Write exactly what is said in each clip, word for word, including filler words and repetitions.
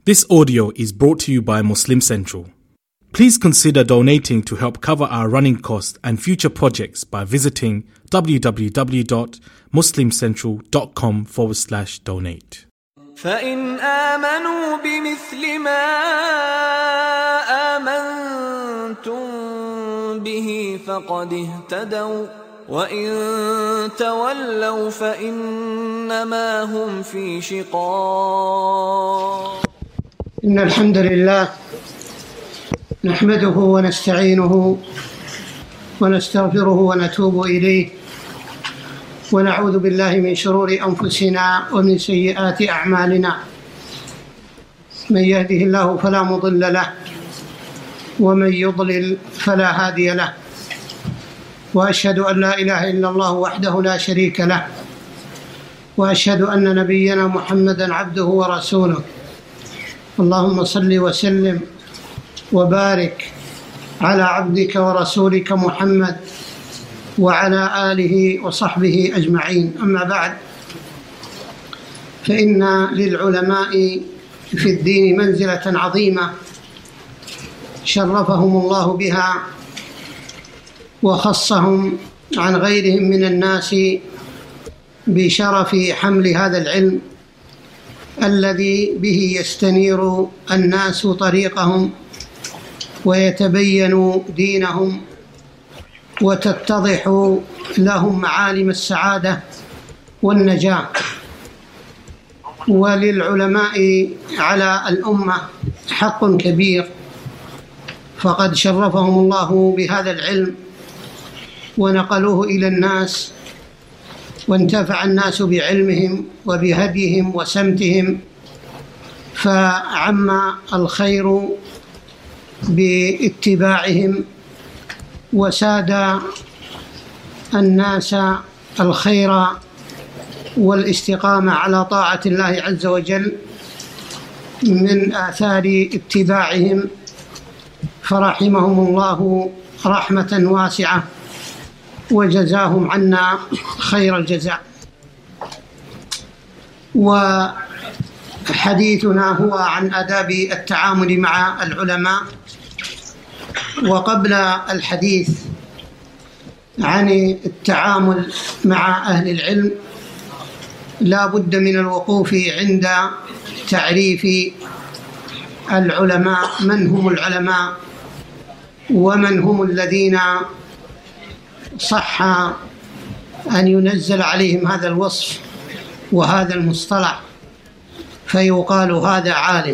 This audio is brought to you by Muslim Central. Please consider donating to help cover our running costs and future projects by visiting www.muslimcentral.com forward slash donate. فإن آمنوا بمثل ما آمنتم به فقد اهتدوا وإن تولوا فإنما هم في شقاق. إن الحمد لله نحمده ونستعينه ونستغفره ونتوب إليه ونعوذ بالله من شرور أنفسنا ومن سيئات أعمالنا. من يهده الله فلا مضل له ومن يضلل فلا هادي له، وأشهد أن لا إله إلا الله وحده لا شريك له، وأشهد أن نبينا محمدًا عبده ورسوله. اللهم صل وسلم وبارك على عبدك ورسولك محمد وعلى آله وصحبه أجمعين. أما بعد، فإن للعلماء في الدين منزلة عظيمة شرفهم الله بها وخصهم عن غيرهم من الناس بشرف حمل هذا العلم الذي به يستنير الناس طريقهم ويتبين دينهم وتتضح لهم معالم السعادة والنجاة. وللعلماء على الأمة حق كبير، فقد شرفهم الله بهذا العلم ونقلوه إلى الناس، وانتفع الناس بعلمهم وبهديهم وسمتهم، فعم الخير باتباعهم وساد الناس الخير والاستقامة على طاعة الله عز وجل من آثار اتباعهم، فرحمهم الله رحمة واسعة وجزاهم عنا خير الجزاء. وحديثنا هو عن آداب التعامل مع العلماء. وقبل الحديث عن التعامل مع أهل العلم لا بد من الوقوف عند تعريف العلماء، من هم العلماء ومن هم الذين صح أن ينزل عليهم هذا الوصف وهذا المصطلح فيقال هذا عالم.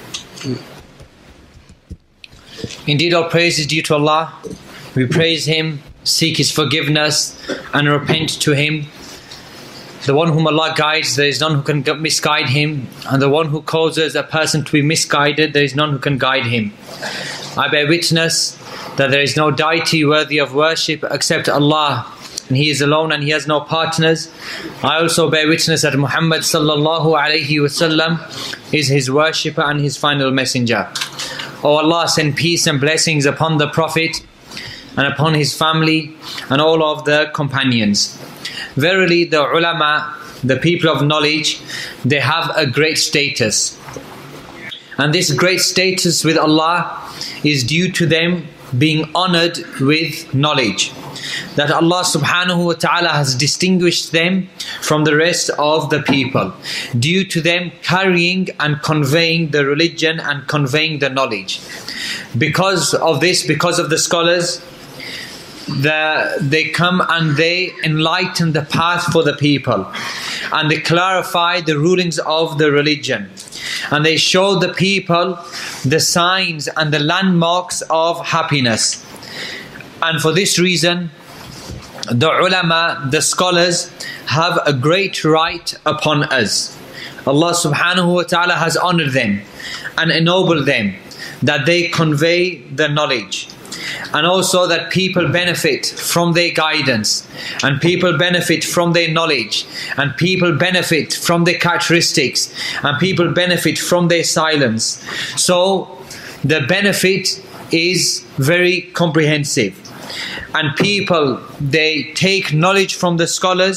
Indeed, all praise is due to Allah. We praise Him, seek His forgiveness and repent to Him. The one whom Allah guides, there is none who can misguide him, and the one who causes a person to be misguided, there is none who can guide him. I bear witness that there is no deity worthy of worship except Allah, and He is alone and He has no partners. I also bear witness that Muhammad sallallahu alayhi wasallam is His worshipper and His final messenger. O Allah, send peace and blessings upon the Prophet and upon his family and all of the companions. Verily, the ulama, the people of knowledge, they have a great status. And this great status with Allah is due to them being honored with knowledge. That Allah subhanahu wa ta'ala has distinguished them from the rest of the people due to them carrying and conveying the religion and conveying the knowledge. Because of this, because of the scholars, the, they come and they enlighten the path for the people, and they clarify the rulings of the religion, and they show the people the signs and the landmarks of happiness. And for this reason, the ulama, the scholars, have a great right upon us. Allah subhanahu wa ta'ala has honored them and ennobled them that they convey the knowledge, and also that people benefit from their guidance, and people benefit from their knowledge, and people benefit from their characteristics, and people benefit from their silence. So the benefit is very comprehensive, and people, they take knowledge from the scholars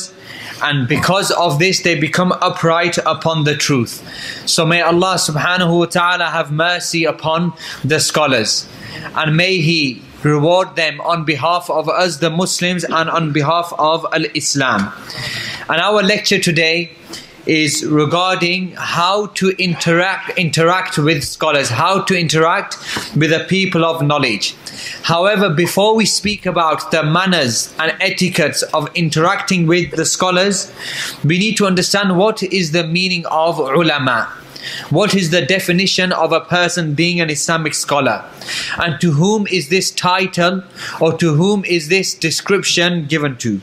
and because of this they become upright upon the truth. So may Allah subhanahu wa ta'ala have mercy upon the scholars, and may He reward them on behalf of us the Muslims and on behalf of Al-Islam. And our lecture today is regarding how to interact interact with scholars, how to interact with the people of knowledge. However, before we speak about the manners and etiquettes of interacting with the scholars, we need to understand what is the meaning of ulama. What is the definition of a person being an Islamic scholar? And to whom is this title or to whom is this description given to?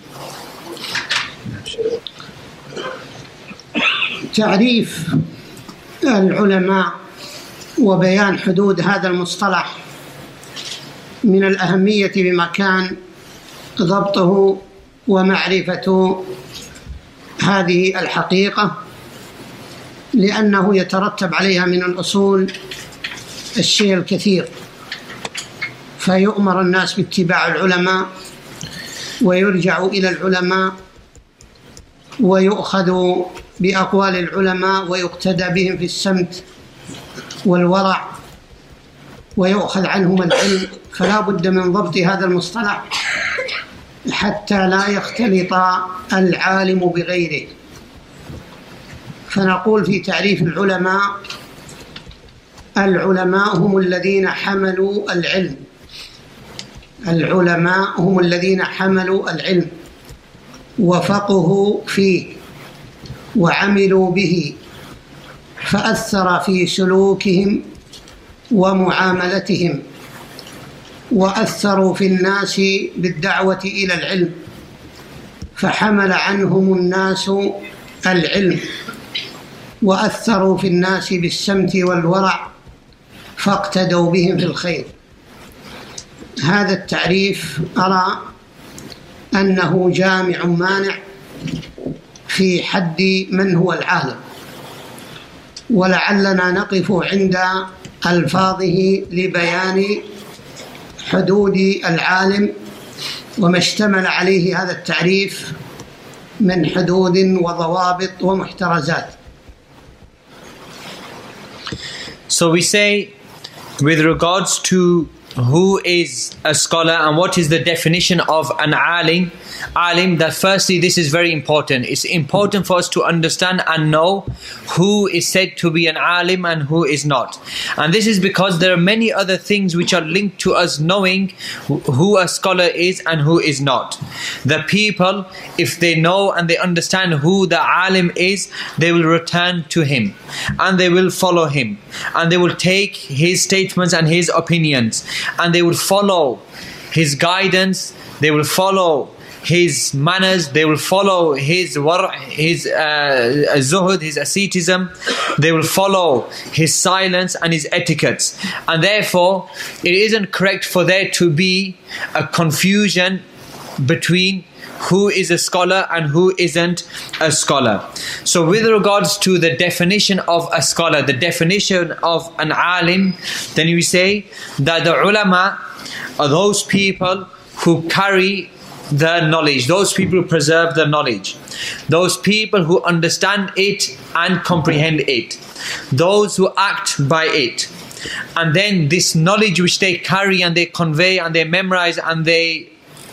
تعريف العلماء وبيان حدود هذا المصطلح من الأهمية بمكان ضبطه ومعرفة هذه الحقيقة، لأنه يترتب عليها من الأصول الشيء الكثير، فيؤمر الناس باتباع العلماء ويرجع إلى العلماء ويؤخذ بأقوال العلماء ويقتدى بهم في السمت والورع ويؤخذ عنهم العلم. فلا بد من ضبط هذا المصطلح حتى لا يختلط العالم بغيره. فنقول في تعريف العلماء: العلماء هم الذين حملوا العلم. العلماء هم الذين حملوا العلم وفقهوا فيه وعملوا به، فأثر في سلوكهم ومعاملتهم، وأثروا في الناس بالدعوة إلى العلم، فحمل عنهم الناس العلم، وأثروا في الناس بالسمت والورع فاقتدوا بهم في الخير. هذا التعريف أرى أنه جامع مانع في حد من هو العالم، ولعلنا نقف عند ألفاظه لبيان حدود العالم وما اشتمل عليه هذا التعريف من حدود وضوابط ومحترزات. So we say, with regards to who is a scholar and what is the definition of an alim, alim, that firstly this is very important. It's important for us to understand and know who is said to be an alim and who is not. And this is because there are many other things which are linked to us knowing who a scholar is and who is not. The people, if they know and they understand who the alim is, they will return to him and they will follow him and they will take his statements and his opinions and they will follow his guidance, they will follow his manners, they will follow his war, his uh, zuhud, his asceticism, they will follow his silence and his etiquettes. And therefore, it isn't correct for there to be a confusion between who is a scholar and who isn't a scholar. So with regards to the definition of a scholar, the definition of an alim, then we say that the ulama are those people who carry the knowledge, those people who preserve the knowledge, those people who understand it and comprehend it, those who act by it. And then this knowledge which they carry and they convey and they memorize and they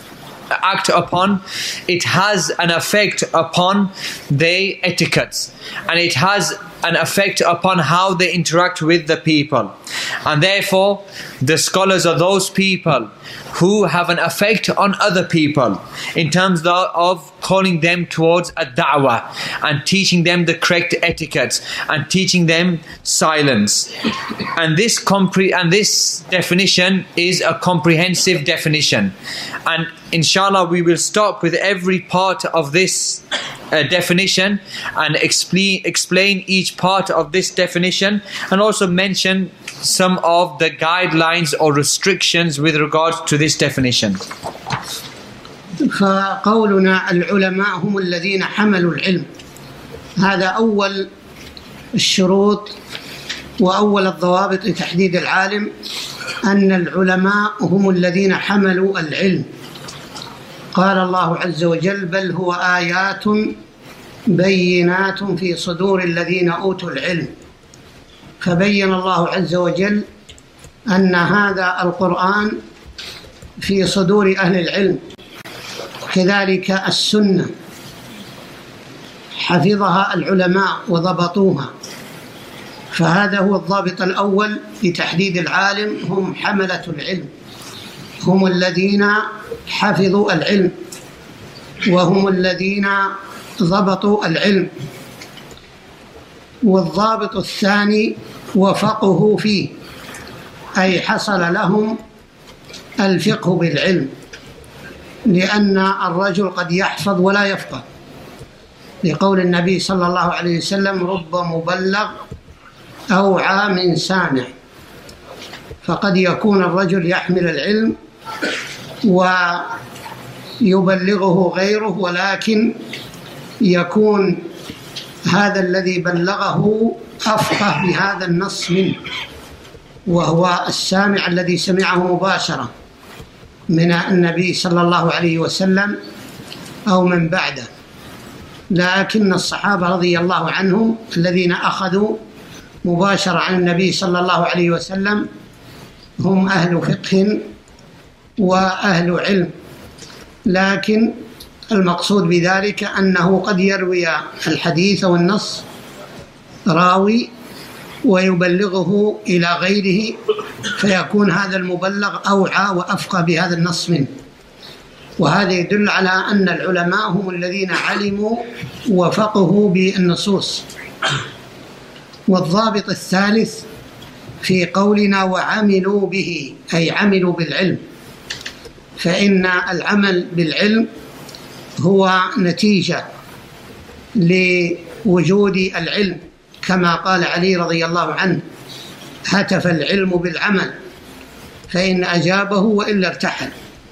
act upon, it has an effect upon their etiquettes and it has an effect upon how they interact with the people. And therefore the scholars are those people who have an effect on other people in terms of calling them towards a da'wah and teaching them the correct etiquettes and teaching them silence. And this compre- and this definition is a comprehensive definition. And inshallah we will stop with every part of this uh, definition and explain explain each part of this definition and also mention some of the guidelines or restrictions with regards to this definition. فقولنا العلماء هم الذين حملوا العلم، هذا أول الشروط وأول الضوابط لتحديد العالم، أن العلماء هم الذين حملوا العلم. قال الله عز وجل: بل هو آيات بينات في صدور الذين أوتوا العلم. فبين الله عز وجل أن هذا القرآن في صدور أهل العلم. كذلك السنة حفظها العلماء وضبطوها، فهذا هو الضابط الأول لتحديد العالم، هم حملة العلم، هم الذين حفظوا العلم وهم الذين ضبطوا العلم. والضابط الثاني وفقه فيه، أي حصل لهم الفقه بالعلم، لأن الرجل قد يحفظ ولا يفقه، لقول النبي صلى الله عليه وسلم: رب مبلغ أوعى من سامع. فقد يكون الرجل يحمل العلم ويبلغه غيره، ولكن يكون هذا الذي بلغه أفقه بهذا النص منه، وهو السامع الذي سمعه مباشرة من النبي صلى الله عليه وسلم أو من بعده. لكن الصحابة رضي الله عنهم الذين أخذوا مباشرة عن النبي صلى الله عليه وسلم هم أهل فقه وأهل علم، لكن المقصود بذلك أنه قد يروي الحديث والنص راوي ويبلغه إلى غيره، فيكون هذا المبلغ أوعى وأفقه بهذا النص منه. وهذا يدل على أن العلماء هم الذين علموا وفقهوا بالنصوص. والضابط الثالث في قولنا وعملوا به، أي عملوا بالعلم، فإن العمل بالعلم هو نتيجة لوجود العلم، كما قال علي رضي الله عنه: هتف العلم بالعمل فإن أجابه وإلا ارتحل.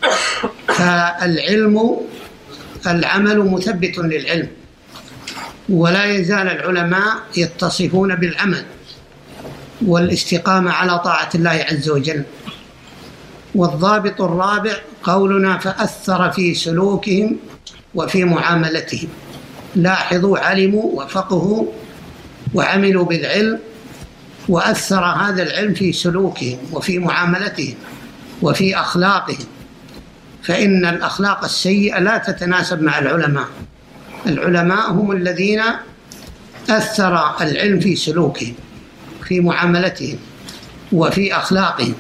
فالعلم العمل مثبت للعلم، ولا يزال العلماء يتصفون بالعمل والاستقامة على طاعة الله عز وجل. والضابط الرابع قولنا فأثر في سلوكهم وفي معاملتهم. لاحظوا، علموا وفقهوا وعملوا بالعلم، وأثر هذا العلم في سلوكهم وفي معاملتهم وفي أخلاقهم، فإن الأخلاق السيئة لا تتناسب مع العلماء. العلماء هم الذين أثر العلم في سلوكهم، في معاملتهم، وفي أخلاقهم.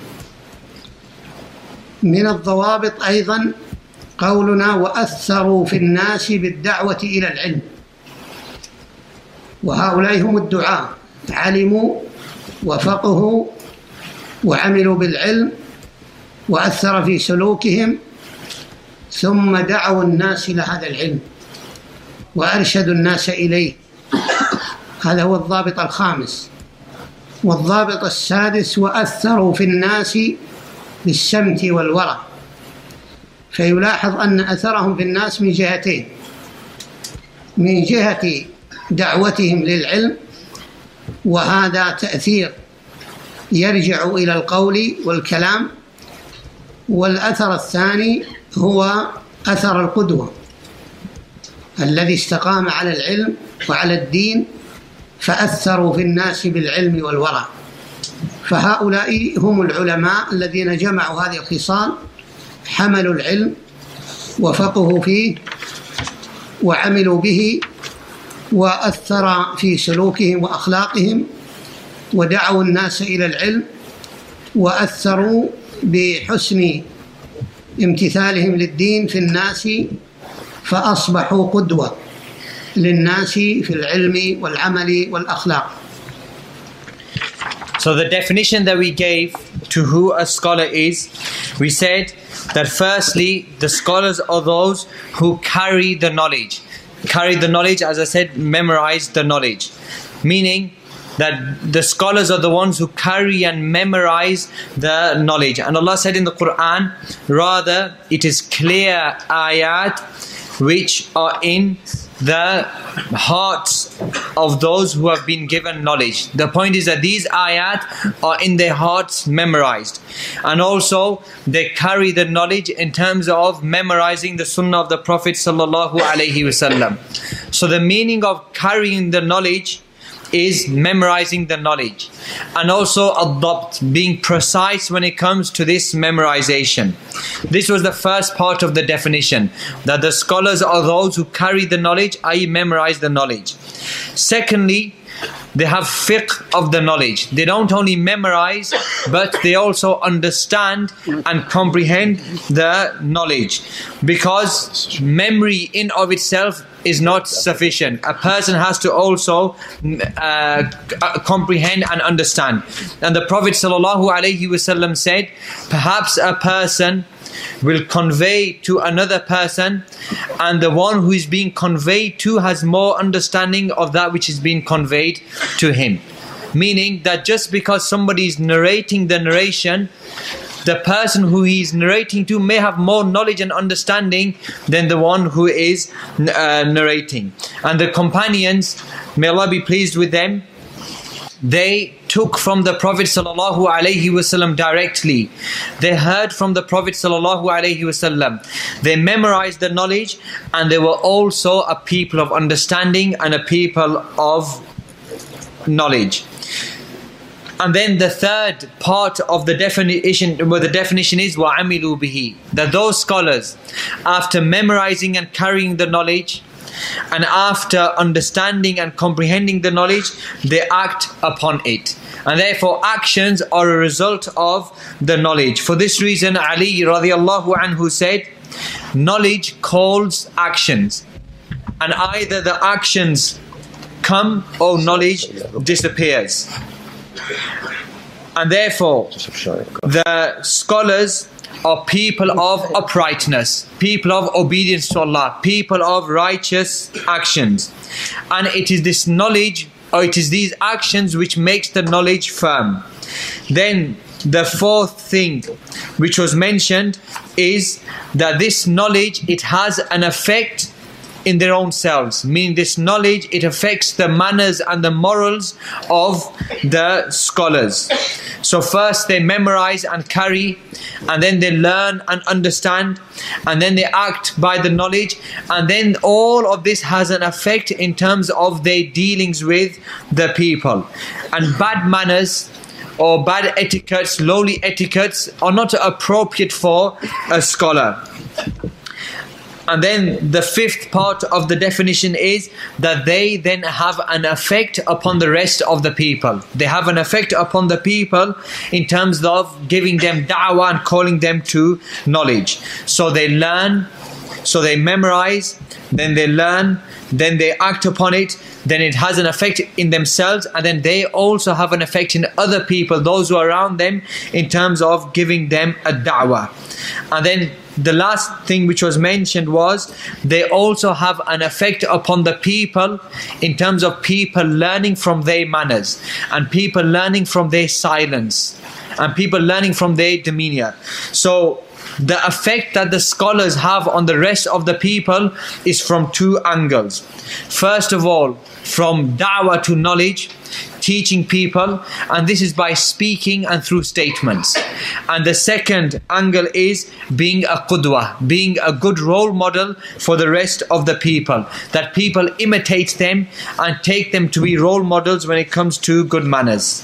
من الضوابط أيضا قولنا وأثروا في الناس بالدعوة إلى العلم، وهؤلاء هم الدعاة، علموا وفقهوا وعملوا بالعلم وأثر في سلوكهم، ثم دعوا الناس إلى هذا العلم وأرشدوا الناس إليه. هذا هو الضابط الخامس. والضابط السادس وأثروا في الناس بالسمت والورع، فيلاحظ أن أثرهم في الناس من جهتين: من جهة دعوتهم للعلم، وهذا تأثير يرجع إلى القول والكلام، والأثر الثاني هو أثر القدوة الذي استقام على العلم وعلى الدين، فأثروا في الناس بالعلم والورع. فهؤلاء هم العلماء الذين جمعوا هذه الخصال: حملوا العلم وفقهوا فيه وعملوا به، وأثر في سلوكهم وأخلاقهم، ودعوا الناس إلى العلم، وأثروا بحسن امتثالهم للدين في الناس، فأصبحوا قدوة للناس في العلم والعمل والأخلاق. So the definition that we gave to who a scholar is, we said that firstly, the scholars are those who carry the knowledge. Carry the knowledge, as I said, memorize the knowledge. Meaning that the scholars are the ones who carry and memorize the knowledge. And Allah said in the Quran, rather it is clear ayat which are in the hearts of those who have been given knowledge. The point is that these ayat are in their hearts memorized, and also they carry the knowledge in terms of memorizing the sunnah of the Prophet sallallahu alaihi wasallam. So the meaning of carrying the knowledge is memorizing the knowledge, and also ad-dabt, being precise when it comes to this memorization. This was the first part of the definition, that the scholars are those who carry the knowledge, that is memorize the knowledge. Secondly, they have fiqh of the knowledge. They don't only memorize, but they also understand and comprehend the knowledge, because memory in of itself is not sufficient. A person has to also uh, comprehend and understand. And the Prophet sallallahu alaihi wasallam said, perhaps a person will convey to another person, and the one who is being conveyed to has more understanding of that which is being conveyed to him. Meaning that just because somebody is narrating the narration, the person who he is narrating to may have more knowledge and understanding than the one who is uh, narrating. And the companions, may Allah be pleased with them, they took from the Prophet sallallahu alaihi wasallam directly. They heard from the Prophet sallallahu alaihi wasallam. They memorized the knowledge, and they were also a people of understanding and a people of knowledge. And then the third part of the definition, where the definition is وَعَمِلُوا بِهِ, that those scholars, after memorizing and carrying the knowledge, and after understanding and comprehending the knowledge, they act upon it. And therefore actions are a result of the knowledge. For this reason, Ali radiallahu anhu said, knowledge calls actions, and either the actions come or knowledge disappears. And therefore the scholars are people of uprightness, people of obedience to Allah, people of righteous actions. And it is this knowledge, or it is these actions, which makes the knowledge firm. Then the fourth thing which was mentioned is that this knowledge, it has an effect in their own selves. Meaning this knowledge, it affects the manners and the morals of the scholars. So first they memorize and carry, and then they learn and understand, and then they act by the knowledge, and then all of this has an effect in terms of their dealings with the people. And bad manners or bad etiquettes, lowly etiquettes, are not appropriate for a scholar. And then the fifth part of the definition is that they then have an effect upon the rest of the people. They have an effect upon the people in terms of giving them da'wah and calling them to knowledge. So they learn, so they memorize, then they learn, then they act upon it, then it has an effect in themselves, and then they also have an effect in other people, those who are around them, in terms of giving them a da'wah. And then the last thing which was mentioned was they also have an effect upon the people in terms of people learning from their manners, and people learning from their silence, and people learning from their demeanor. So the effect that the scholars have on the rest of the people is from two angles. First of all, from da'wah to knowledge, teaching people, and this is by speaking and through statements. And the second angle is being a qudwah, being a good role model for the rest of the people, that people imitate them and take them to be role models when it comes to good manners.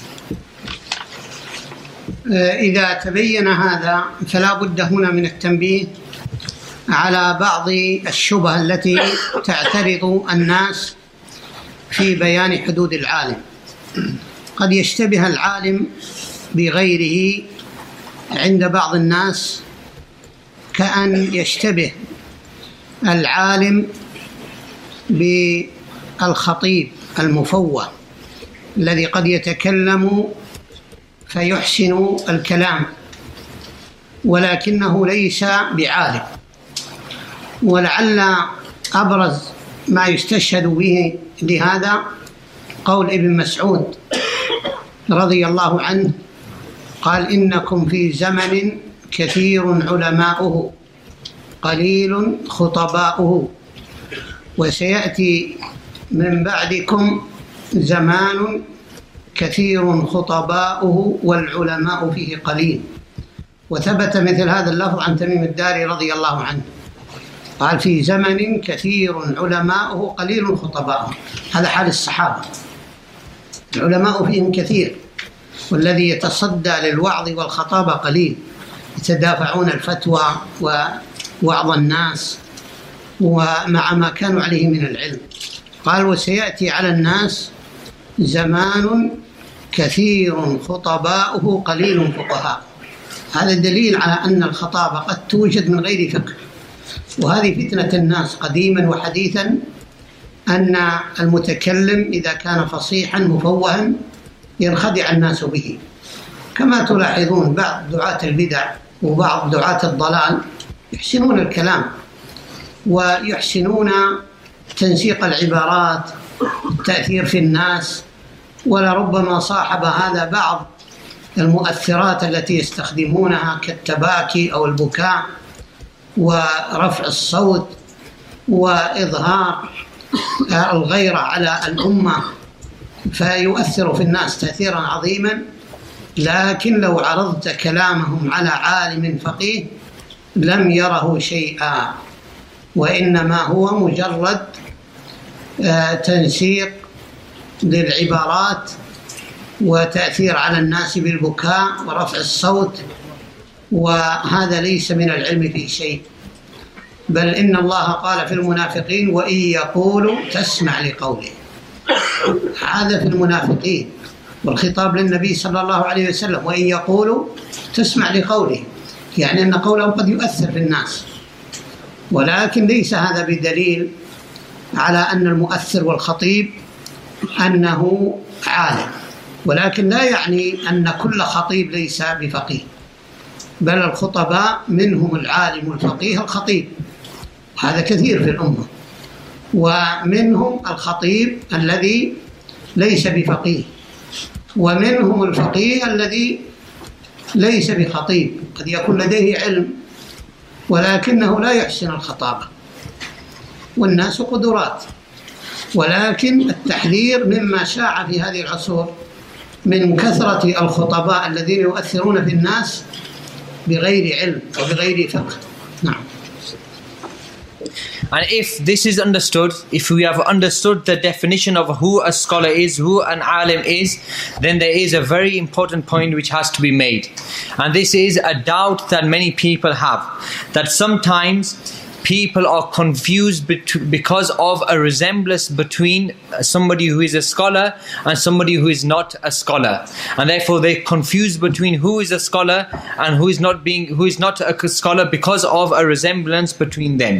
إذا تبين هذا فلا بد هنا من التنبيه على بعض الشبه التي تعترض الناس في بيان حدود العالم. قد يشتبه العالم بغيره عند بعض الناس، كأن يشتبه العالم بالخطيب المفوه الذي قد يتكلم فيحسن الكلام ولكنه ليس بعالم. ولعل أبرز ما يستشهد به لهذا قول ابن مسعود رضي الله عنه، قال: إنكم في زمن كثير علماؤه قليل خطباؤه. وسيأتي من بعدكم زمان كثير خطباؤه والعلماء فيه قليل. وثبت مثل هذا اللفظ عن تميم الداري رضي الله عنه، قال في زمن كثير علماؤه قليل خطباؤه. هذا حال الصحابة، العلماء فيهم كثير، والذي يتصدى للوعظ والخطابة قليل، يتدافعون الفتوى ووعظ الناس ومع ما كانوا عليه من العلم. قال وسيأتي على الناس زمان كثير خطباؤه قليل فقهاء. هذا دليل على أن الخطابة قد توجد من غير فقه، وهذه فتنة الناس قديما وحديثا، أن المتكلم إذا كان فصيحا مفوها ينخدع الناس به، كما تلاحظون بعض دعاة البدع وبعض دعاة الضلال يحسنون الكلام ويحسنون تنسيق العبارات، التأثير في الناس، ولربما صاحب هذا بعض المؤثرات التي يستخدمونها كالتباكي أو البكاء ورفع الصوت وإظهار الغيرة على الأمة، فيؤثر في الناس تأثيرا عظيما. لكن لو عرضت كلامهم على عالم فقيه لم يره شيئا، وإنما هو مجرد تنسيق للعبارات وتأثير على الناس بالبكاء ورفع الصوت، وهذا ليس من العلم فيه شيء. بل إن الله قال في المنافقين وإن يقولوا تسمع لقوله، هذا في المنافقين، والخطاب للنبي صلى الله عليه وسلم وإن يقولوا تسمع لقوله، يعني أن قولهم قد يؤثر في الناس، ولكن ليس هذا بدليل على أن المؤثر والخطيب أنه عالم، ولكن لا يعني أن كل خطيب ليس بفقيه، بل الخطباء منهم العالم الفقيه الخطيب، هذا كثير في الأمة، ومنهم الخطيب الذي ليس بفقيه، ومنهم الفقيه الذي ليس بخطيب، قد يكون لديه علم ولكنه لا يحسن الخطابة، والناس قدرات. ولكن التحذير مما شاع في هذه العصور من كثرة الخطباء الذين يؤثرون في الناس بغير علم وبغير فقه. نعم. And if this is understood, if we have understood the definition of who a scholar is, who an alim is, then there is a very important point which has to be made. And this is a doubt that many people have, that sometimes people are confused bet- because of a resemblance between somebody who is a scholar and somebody who is not a scholar, and therefore they're confused between who is a scholar and who is not being who is not a scholar because of a resemblance between them.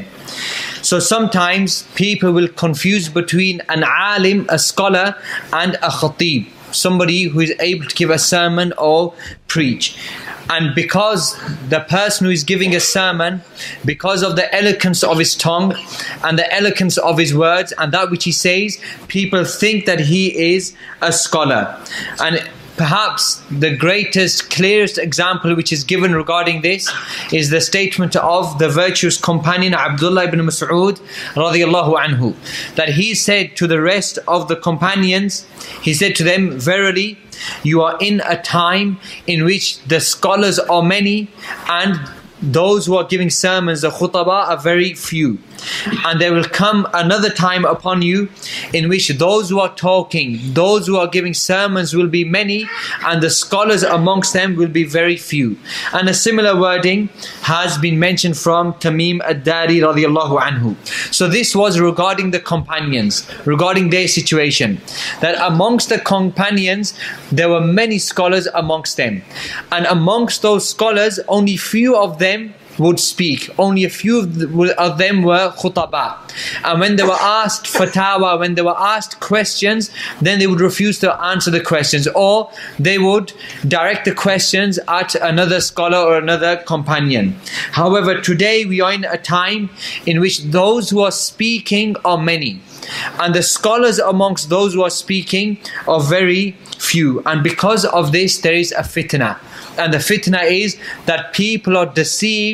So sometimes people will confuse between an alim, a scholar, and a khatib, somebody who is able to give a sermon or preach. And because the person who is giving a sermon, because of the eloquence of his tongue and the eloquence of his words and that which he says, people think that he is a scholar. And perhaps the greatest, clearest example which is given regarding this is the statement of the virtuous companion Abdullah ibn Mas'ud radiyallahu anhu, that he said to the rest of the companions, he said to them, verily, you are in a time in which the scholars are many and those who are giving sermons, the khutaba, are very few. And there will come another time upon you in which those who are talking, those who are giving sermons will be many, and the scholars amongst them will be very few. And a similar wording has been mentioned from Tamim ad-Dari radiyallahu anhu. So this was regarding the companions, regarding their situation, that amongst the companions there were many scholars amongst them, and amongst those scholars only few of them would speak, only a few of them were khutaba. And when they were asked fatawa, when they were asked questions, then they would refuse to answer the questions, or they would direct the questions at another scholar or another companion. However, today we are in a time in which those who are speaking are many, and the scholars amongst those who are speaking are very few. And because of this, there is a fitna. And the fitna is that people are deceived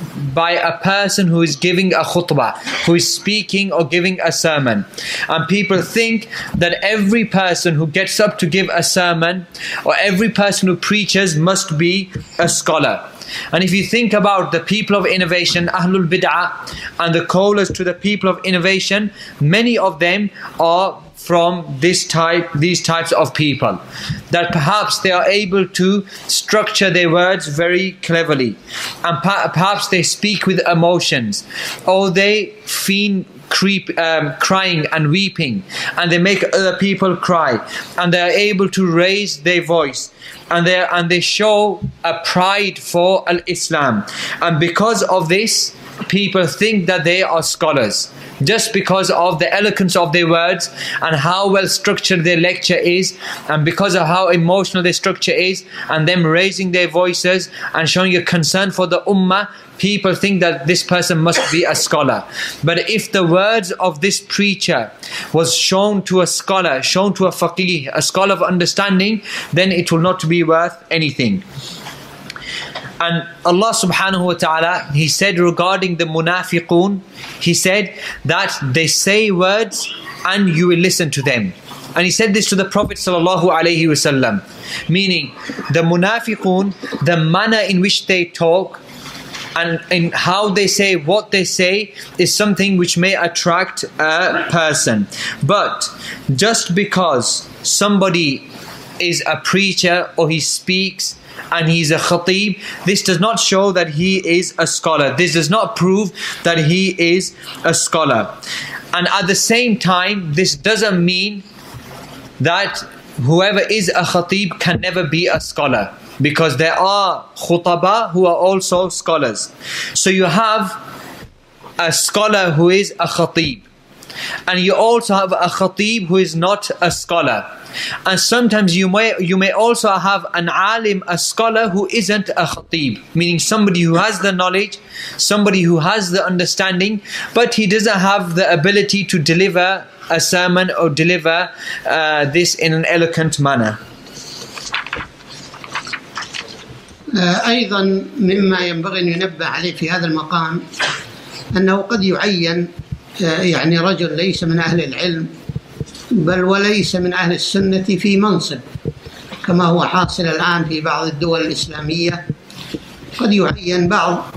by a person who is giving a khutbah, who is speaking or giving a sermon. And people think that every person who gets up to give a sermon or every person who preaches must be a scholar. And if you think about the people of innovation, Ahlul Bid'ah, and the callers to the people of innovation, many of them are from this type, these types of people, that perhaps they are able to structure their words very cleverly, and perhaps they speak with emotions, or they feign creep, um, crying and weeping, and they make other people cry, and they are able to raise their voice, and they and they show a pride for al-Islam, and because of this, people think that they are scholars, just because of the eloquence of their words and how well structured their lecture is, and because of how emotional their structure is, and them raising their voices and showing a concern for the ummah. People think that this person must be a scholar. But if the words of this preacher was shown to a scholar, shown to a faqih, a scholar of understanding, then it will not be worth anything. And Allah subhanahu wa ta'ala, He said regarding the munafiqun, He said that they say words and you will listen to them. And He said this to the Prophet sallallahu alaihi wasallam, meaning the munafiqun, the manner in which they talk and in how they say what they say is something which may attract a person. But just because somebody is a preacher or he speaks and he's a khatib, this does not show that he is a scholar. This does not prove that he is a scholar. And at the same time, this doesn't mean that whoever is a khatib can never be a scholar, because there are khutaba who are also scholars. So you have a scholar who is a khatib, and you also have a khatib who is not a scholar. And sometimes you may you may also have an alim, a scholar who isn't a khatib, meaning somebody who has the knowledge, somebody who has the understanding, but he doesn't have the ability to deliver a sermon or deliver uh, this in an eloquent manner. أيضا مما ينبغي أن ينبه عليه في هذا المقام أنه قد يعين يعني رجل ليس من أهل العلم بل وليس من أهل السنة في منصب، كما هو حاصل الآن في بعض الدول الإسلامية. قد يعين بعض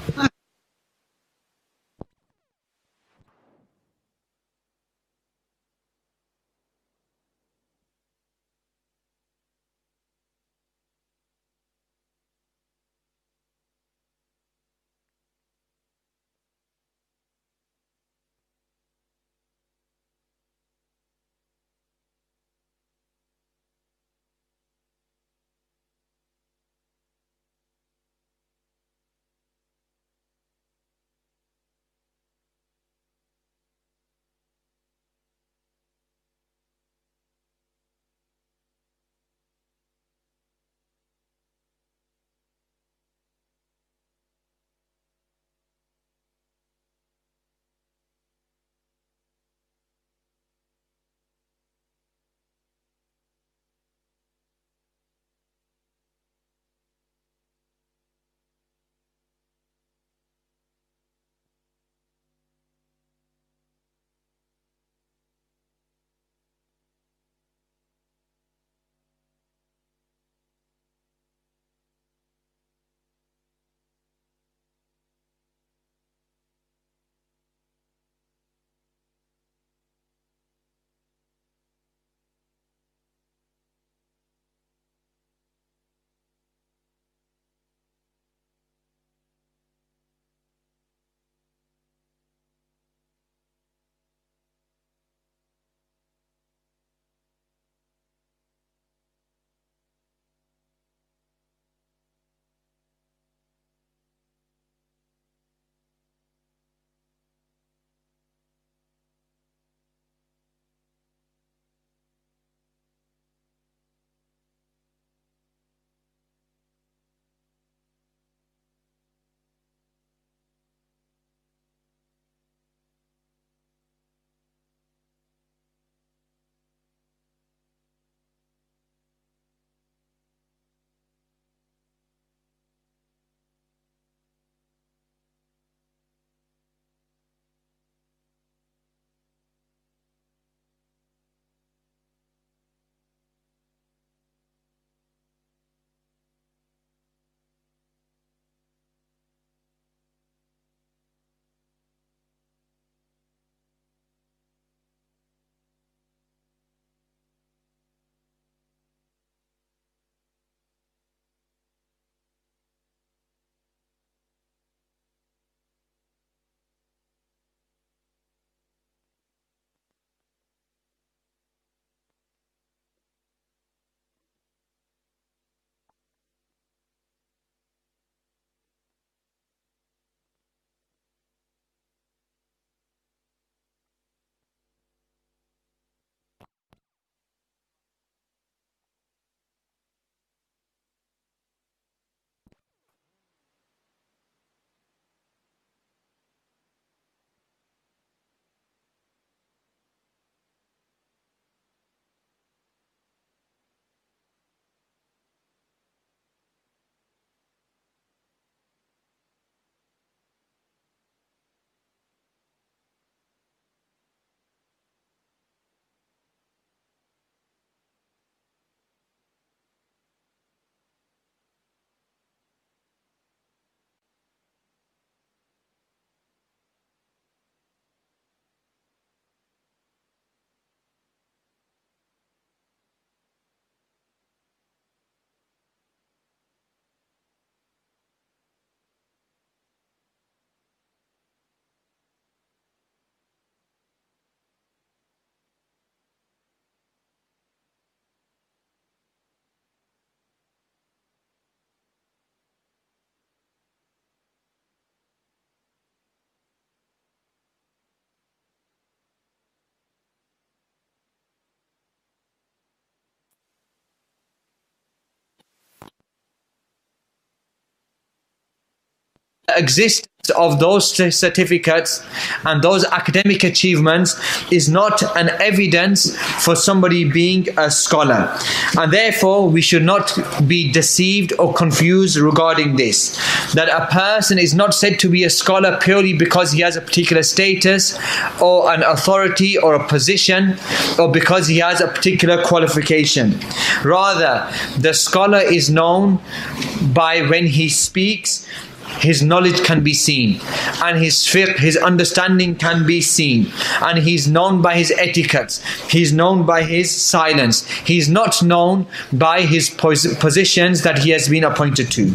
the existence of those certificates and those academic achievements is not an evidence for somebody being a scholar, and therefore we should not be deceived or confused regarding this, that a person is not said to be a scholar purely because he has a particular status or an authority or a position or because he has a particular qualification. Rather, the scholar is known by when he speaks, his knowledge can be seen, and his fiqh, his understanding can be seen, and he's known by his etiquettes, he's known by his silence, he's not known by his pos- positions that he has been appointed to.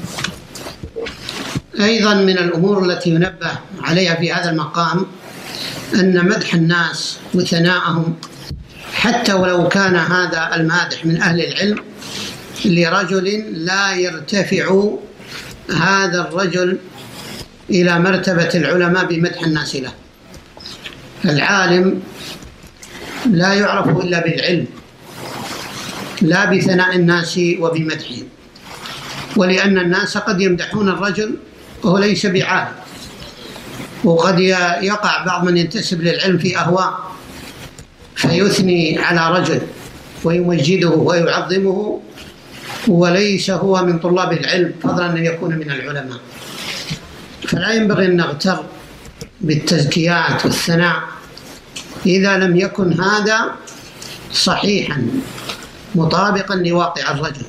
أيضا من الأمور التي ينبه عليها في هذا المقام أن مدح الناس وثناءهم حتى ولو كان هذا المادح من أهل العلم لرجل لا يرتفع هذا الرجل إلى مرتبة العلماء بمدح الناس له. العالم لا يعرف إلا بالعلم لا بثناء الناس وبمدحهم، ولأن الناس قد يمدحون الرجل وهو ليس بعالم، وقد يقع بعض من ينتسب للعلم في أهواء فيثني على رجل ويمجده ويعظمه وليس هو من طلاب العلم فضلا أن يكون من العلماء. فلا ينبغي أن نغتر بالتزكيات والثناء إذا لم يكن هذا صحيحا مطابقا لواقع الرجل.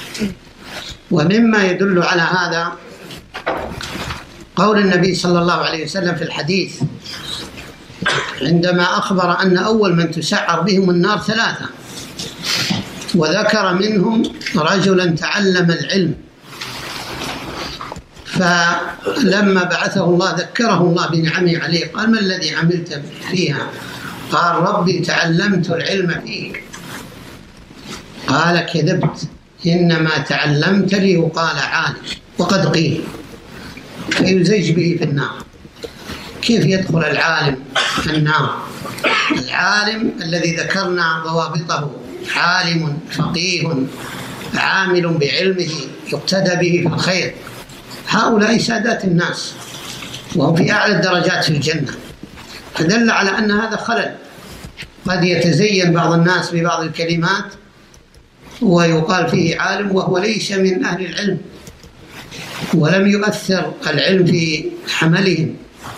ومما يدل على هذا قول النبي صلى الله عليه وسلم في الحديث عندما أخبر أن أول من تسعر بهم النار ثلاثة، وذكر منهم رجلا تعلم العلم، فلما بعثه الله ذكره الله بنعمه عليه، قال: ما الذي عملت فيها؟ قال: ربي تعلمت العلم فيك. قال: كذبت، إنما تعلمت لي. وقال: عالم. وقد قيل، فيزج به في النار. كيف يدخل العالم في النار؟ العالم الذي ذكرنا ضوابطه: عالم فقيه عامل بعلمه يقتدى به في الخير. هؤلاء سادات الناس وهم في أعلى الدرجات في الجنة، فدل على أن هذا خلل. قد يتزين بعض الناس ببعض الكلمات ويقال فيه عالم وهو ليس من أهل العلم ولم يؤثر العلم في عملهم.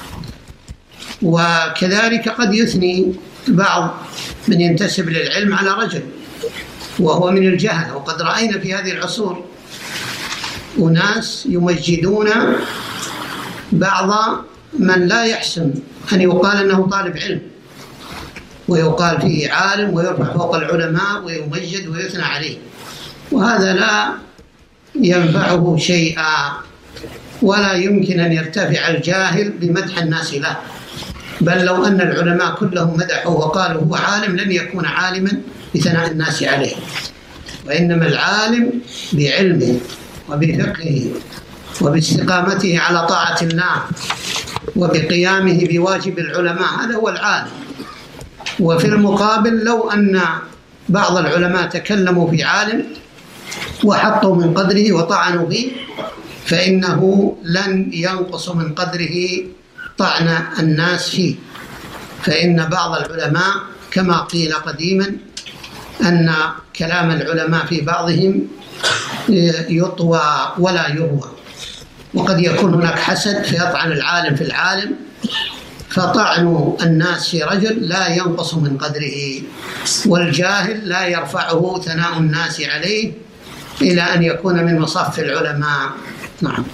وكذلك قد يثني بعض من ينتسب للعلم على رجل وهو من الجهل، وقد رأينا في هذه العصور أناس يمجدون بعض من لا يحسن أن يقال أنه طالب علم، ويقال فيه عالم ويرفع فوق العلماء ويمجد ويثنى عليه، وهذا لا ينفعه شيئا، ولا يمكن أن يرتفع الجاهل بمدح الناس له. بل لو أن العلماء كلهم مدحوا وقالوا هو عالم لن يكون عالما بثناء الناس عليه، وإنما العالم بعلمه وبفقهه وباستقامته على طاعة الله وبقيامه بواجب العلماء، هذا هو العالم. وفي المقابل لو أن بعض العلماء تكلموا في عالم وحطوا من قدره وطعنوا به فإنه لن ينقص من قدره طعن الناس فيه، فإن بعض العلماء كما قيل قديما أن كلام العلماء في بعضهم يطوى ولا يروى، وقد يكون هناك حسد فيطعن العالم في العالم، فطعن الناس في رجل لا ينقص من قدره، والجاهل لا يرفعه ثناء الناس عليه إلى أن يكون من مصف العلماء. نعم.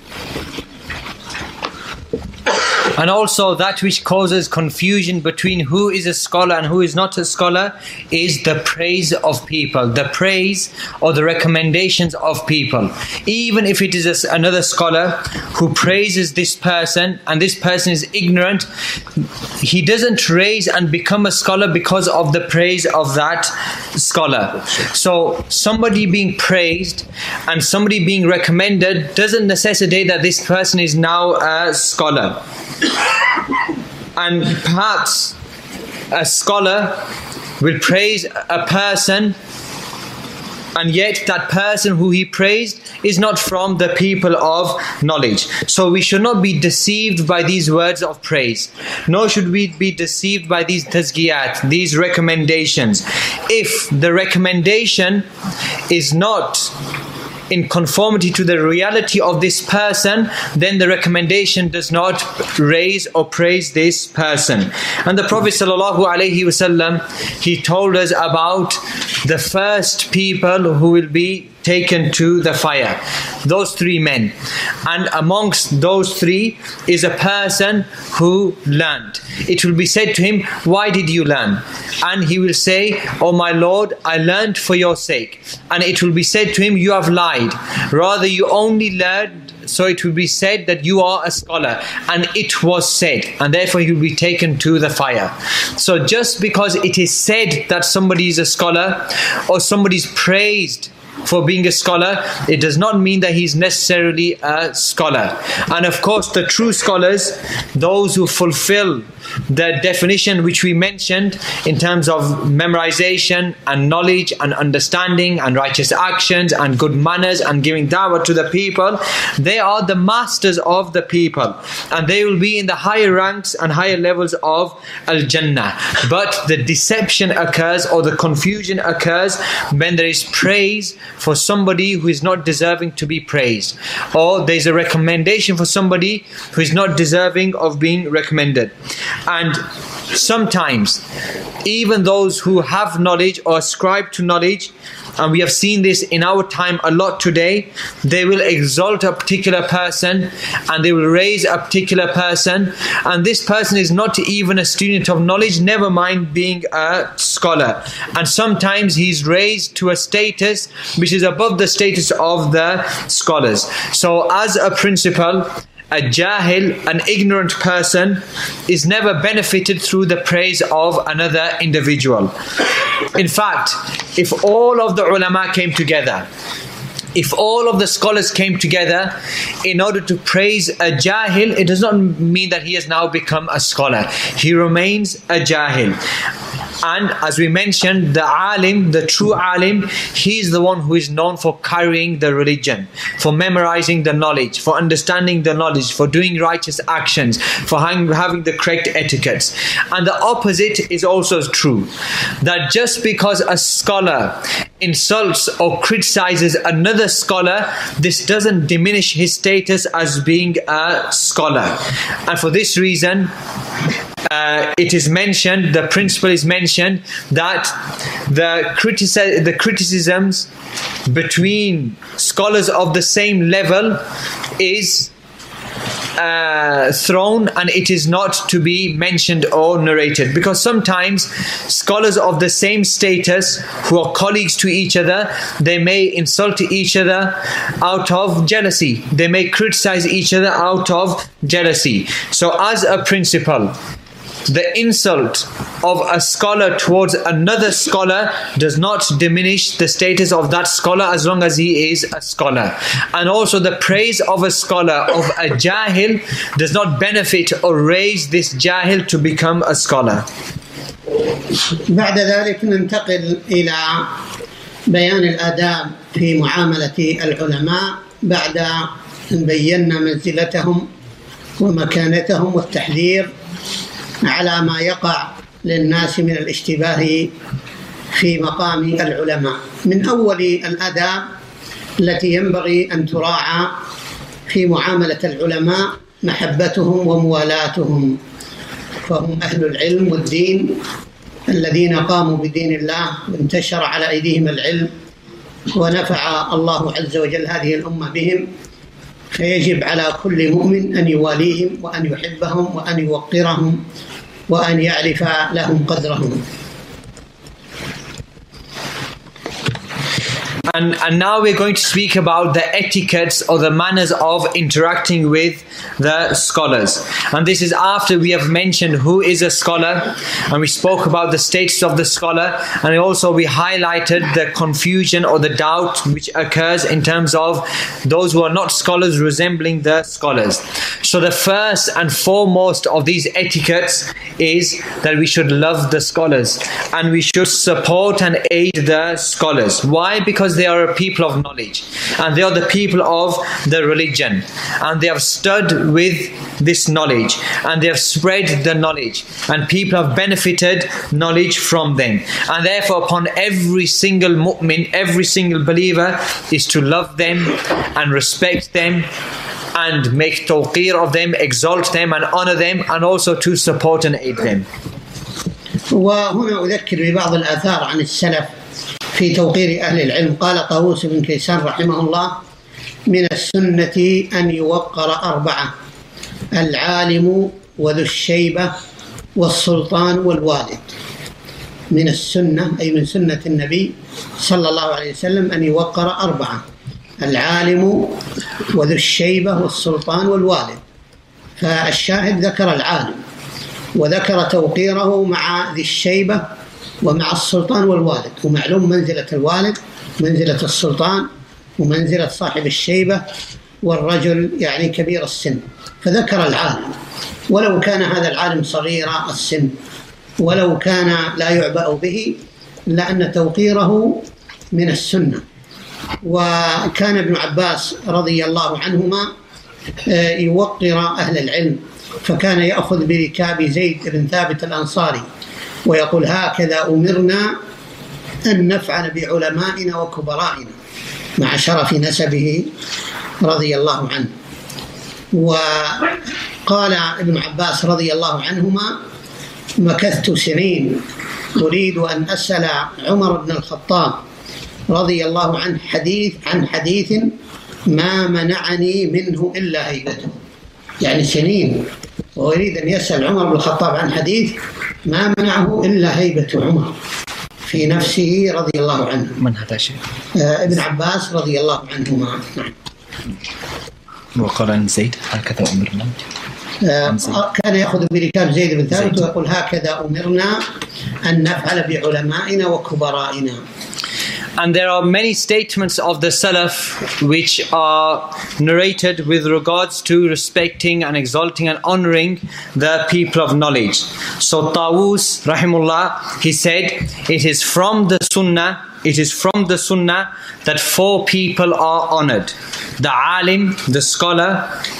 And also that which causes confusion between who is a scholar and who is not a scholar is the praise of people, the praise or the recommendations of people. Even if it is a, another scholar who praises this person and this person is ignorant, he doesn't raise and become a scholar because of the praise of that scholar. So somebody being praised and somebody being recommended doesn't necessitate that this person is now a scholar. And perhaps a scholar will praise a person and yet that person who he praised is not from the people of knowledge. So we should not be deceived by these words of praise, nor should we be deceived by these tazkiyat, these recommendations. If the recommendation is not in conformity to the reality of this person, then the recommendation does not raise or praise this person. And the Prophet sallallahu alaihi wasallam, he told us about the first people who will be taken to the fire, those three men, and amongst those three is a person who learned. It will be said to him, why did you learn? And he will say, oh my Lord, I learned for your sake. And it will be said to him, you have lied, rather you only learned. So it will be said that you are a scholar, and it was said, and therefore he will be taken to the fire. So just because it is said that somebody is a scholar, or somebody is praised for being a scholar, it does not mean that he's necessarily a scholar. And of course, the true scholars, those who fulfill the definition which we mentioned in terms of memorization and knowledge and understanding and righteous actions and good manners and giving da'wah to the people, they are the masters of the people, and they will be in the higher ranks and higher levels of Al-Jannah. But the deception occurs, or the confusion occurs, when there is praise for somebody who is not deserving to be praised, or there is a recommendation for somebody who is not deserving of being recommended. And sometimes even those who have knowledge or ascribe to knowledge, and we have seen this in our time a lot today, they will exalt a particular person and they will raise a particular person, and this person is not even a student of knowledge, never mind being a scholar. And sometimes he's raised to a status which is above the status of the scholars. So as a principle, a jahil, an ignorant person, is never benefited through the praise of another individual. In fact, if all of the ulama came together, if all of the scholars came together in order to praise a jahil, it does not mean that he has now become a scholar. He remains a jahil. And as we mentioned, the alim, the true alim, he is the one who is known for carrying the religion, for memorizing the knowledge, for understanding the knowledge, for doing righteous actions, for having the correct etiquettes. And the opposite is also true, that just because a scholar insults or criticizes another scholar, this doesn't diminish his status as being a scholar. And for this reason, Uh, it is mentioned, the principle is mentioned, that the, critici- the criticisms between scholars of the same level is uh, thrown, and it is not to be mentioned or narrated, because sometimes scholars of the same status who are colleagues to each other, they may insult each other out of jealousy, they may criticize each other out of jealousy. So as a principle, the insult of a scholar towards another scholar does not diminish the status of that scholar as long as he is a scholar. And also the praise of a scholar, of a jahil, does not benefit or raise this jahil to become a scholar. بعد ذلك ننتقل إلى بيان الآداب في معاملة العلماء بعد أن بينا منزلتهم ومكانتهم والتحذير على ما يقع للناس من الاشتباه في مقام العلماء. من أول الآداب التي ينبغي أن تراعى في معاملة العلماء محبتهم وموالاتهم، فهم أهل العلم والدين الذين قاموا بدين الله وانتشر على أيديهم العلم ونفع الله عز وجل هذه الأمة بهم، فيجب على كل مؤمن أن يواليهم وأن يحبهم وأن يوقرهم وأن يعرف لهم قدرهم. And, and now we're going to speak about the etiquettes or the manners of interacting with the scholars. And this is after we have mentioned who is a scholar, and we spoke about the status of the scholar, and also we highlighted the confusion or the doubt which occurs in terms of those who are not scholars resembling the scholars. So the first and foremost of these etiquettes is that we should love the scholars and we should support and aid the scholars. Why? Because they are a people of knowledge, and they are the people of the religion, and they have stood with this knowledge, and they have spread the knowledge, and people have benefited knowledge from them. And therefore upon every single mu'min, every single believer, is to love them and respect them and make tawqir of them, exalt them and honor them, and also to support and aid them. وهنا أذكر ببعض الآثار عن السلف في توقير أهل العلم. قال طاووس بن كيسان رحمه الله: من السنة أن يوقر أربعة: العالم وذو الشيبة والسلطان والوالد. من السنة أي من سنة النبي صلى الله عليه وسلم أن يوقر أربعة: العالم وذو الشيبة والسلطان والوالد. فالشاهد ذكر العالم وذكر توقيره مع ذي الشيبة ومع السلطان والوالد، ومعلوم منزلة الوالد، منزلة السلطان، ومنزلة صاحب الشيبة والرجل يعني كبير السن. فذكر العالم، ولو كان هذا العالم صغير السن، ولو كان لا يعبأ به، لأن توقيره من السنة. وكان ابن عباس رضي الله عنهما يوقر أهل العلم، فكان يأخذ بركاب زيد بن ثابت الأنصاري ويقول: هكذا أمرنا أن نفعل بعلمائنا وكبرائنا، مع شرف نسبه رضي الله عنه. وقال ابن عباس رضي الله عنهما: مكثت سنين أريد أن أسأل عمر بن الخطاب رضي الله عنه حديث عن حديث ما منعني منه إلا هيبته. يعني سنين وأريد أن يسأل عمر بن الخطاب عن حديث ما منعه إلا هيبة عمر في نفسه رضي الله عنه. من هذا شيء؟ آه ابن عباس رضي الله عنهما. نعم. وقال عن زيد: هكذا أمرنا. آه كان يأخذ بركاب زيد بن ثابت ويقول: هكذا أمرنا أن نفعل بعلمائنا وكبرائنا. And there are many statements of the Salaf which are narrated with regards to respecting and exalting and honoring the people of knowledge. So Tawus, rahimullah, he said, it is from the Sunnah, it is from the Sunnah that four people are honored: the alim, the scholar,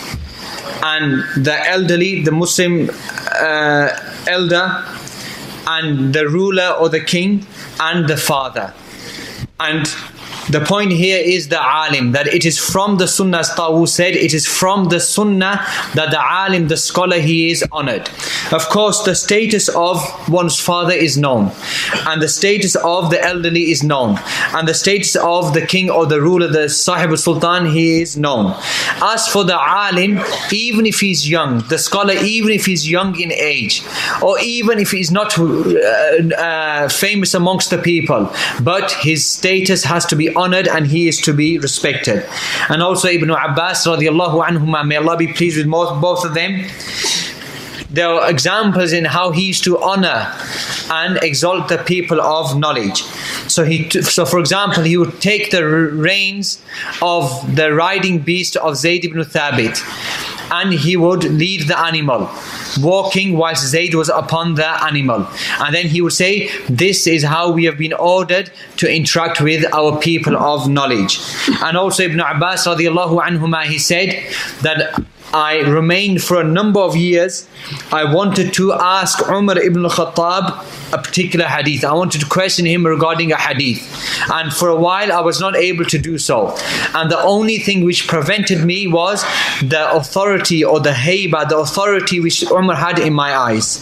and the elderly, the Muslim uh, elder, and the ruler or the king, and the father. And the point here is the alim, that it is from the sunnah, as Tawus said, it is from the sunnah that the alim, the scholar, he is honored. Of course, the status of one's father is known, and the status of the elderly is known, and the status of the king or the ruler, the sahib al-sultan, he is known. As for the alim, even if he's young, the scholar, even if he's young in age, or even if he's not uh, uh, famous amongst the people, but his status has to be honored and he is to be respected. And also Ibn Abbas radiallahu anhuma, may Allah be pleased with both, both of them, there are examples in how he used to honor and exalt the people of knowledge. So he, so for example, he would take the reins of the riding beast of Zayd ibn Thabit, and he would lead the animal, walking whilst Zayd was upon the animal. And then he would say, this is how we have been ordered to interact with our people of knowledge. And also Ibn Abbas radiallahu anhuma, he said that I remained for a number of years. I wanted to ask Umar ibn al-Khattab a particular hadith. I wanted to question him regarding a hadith. And for a while I was not able to do so. And the only thing which prevented me was the authority or the hayba, the authority which Umar had in my eyes.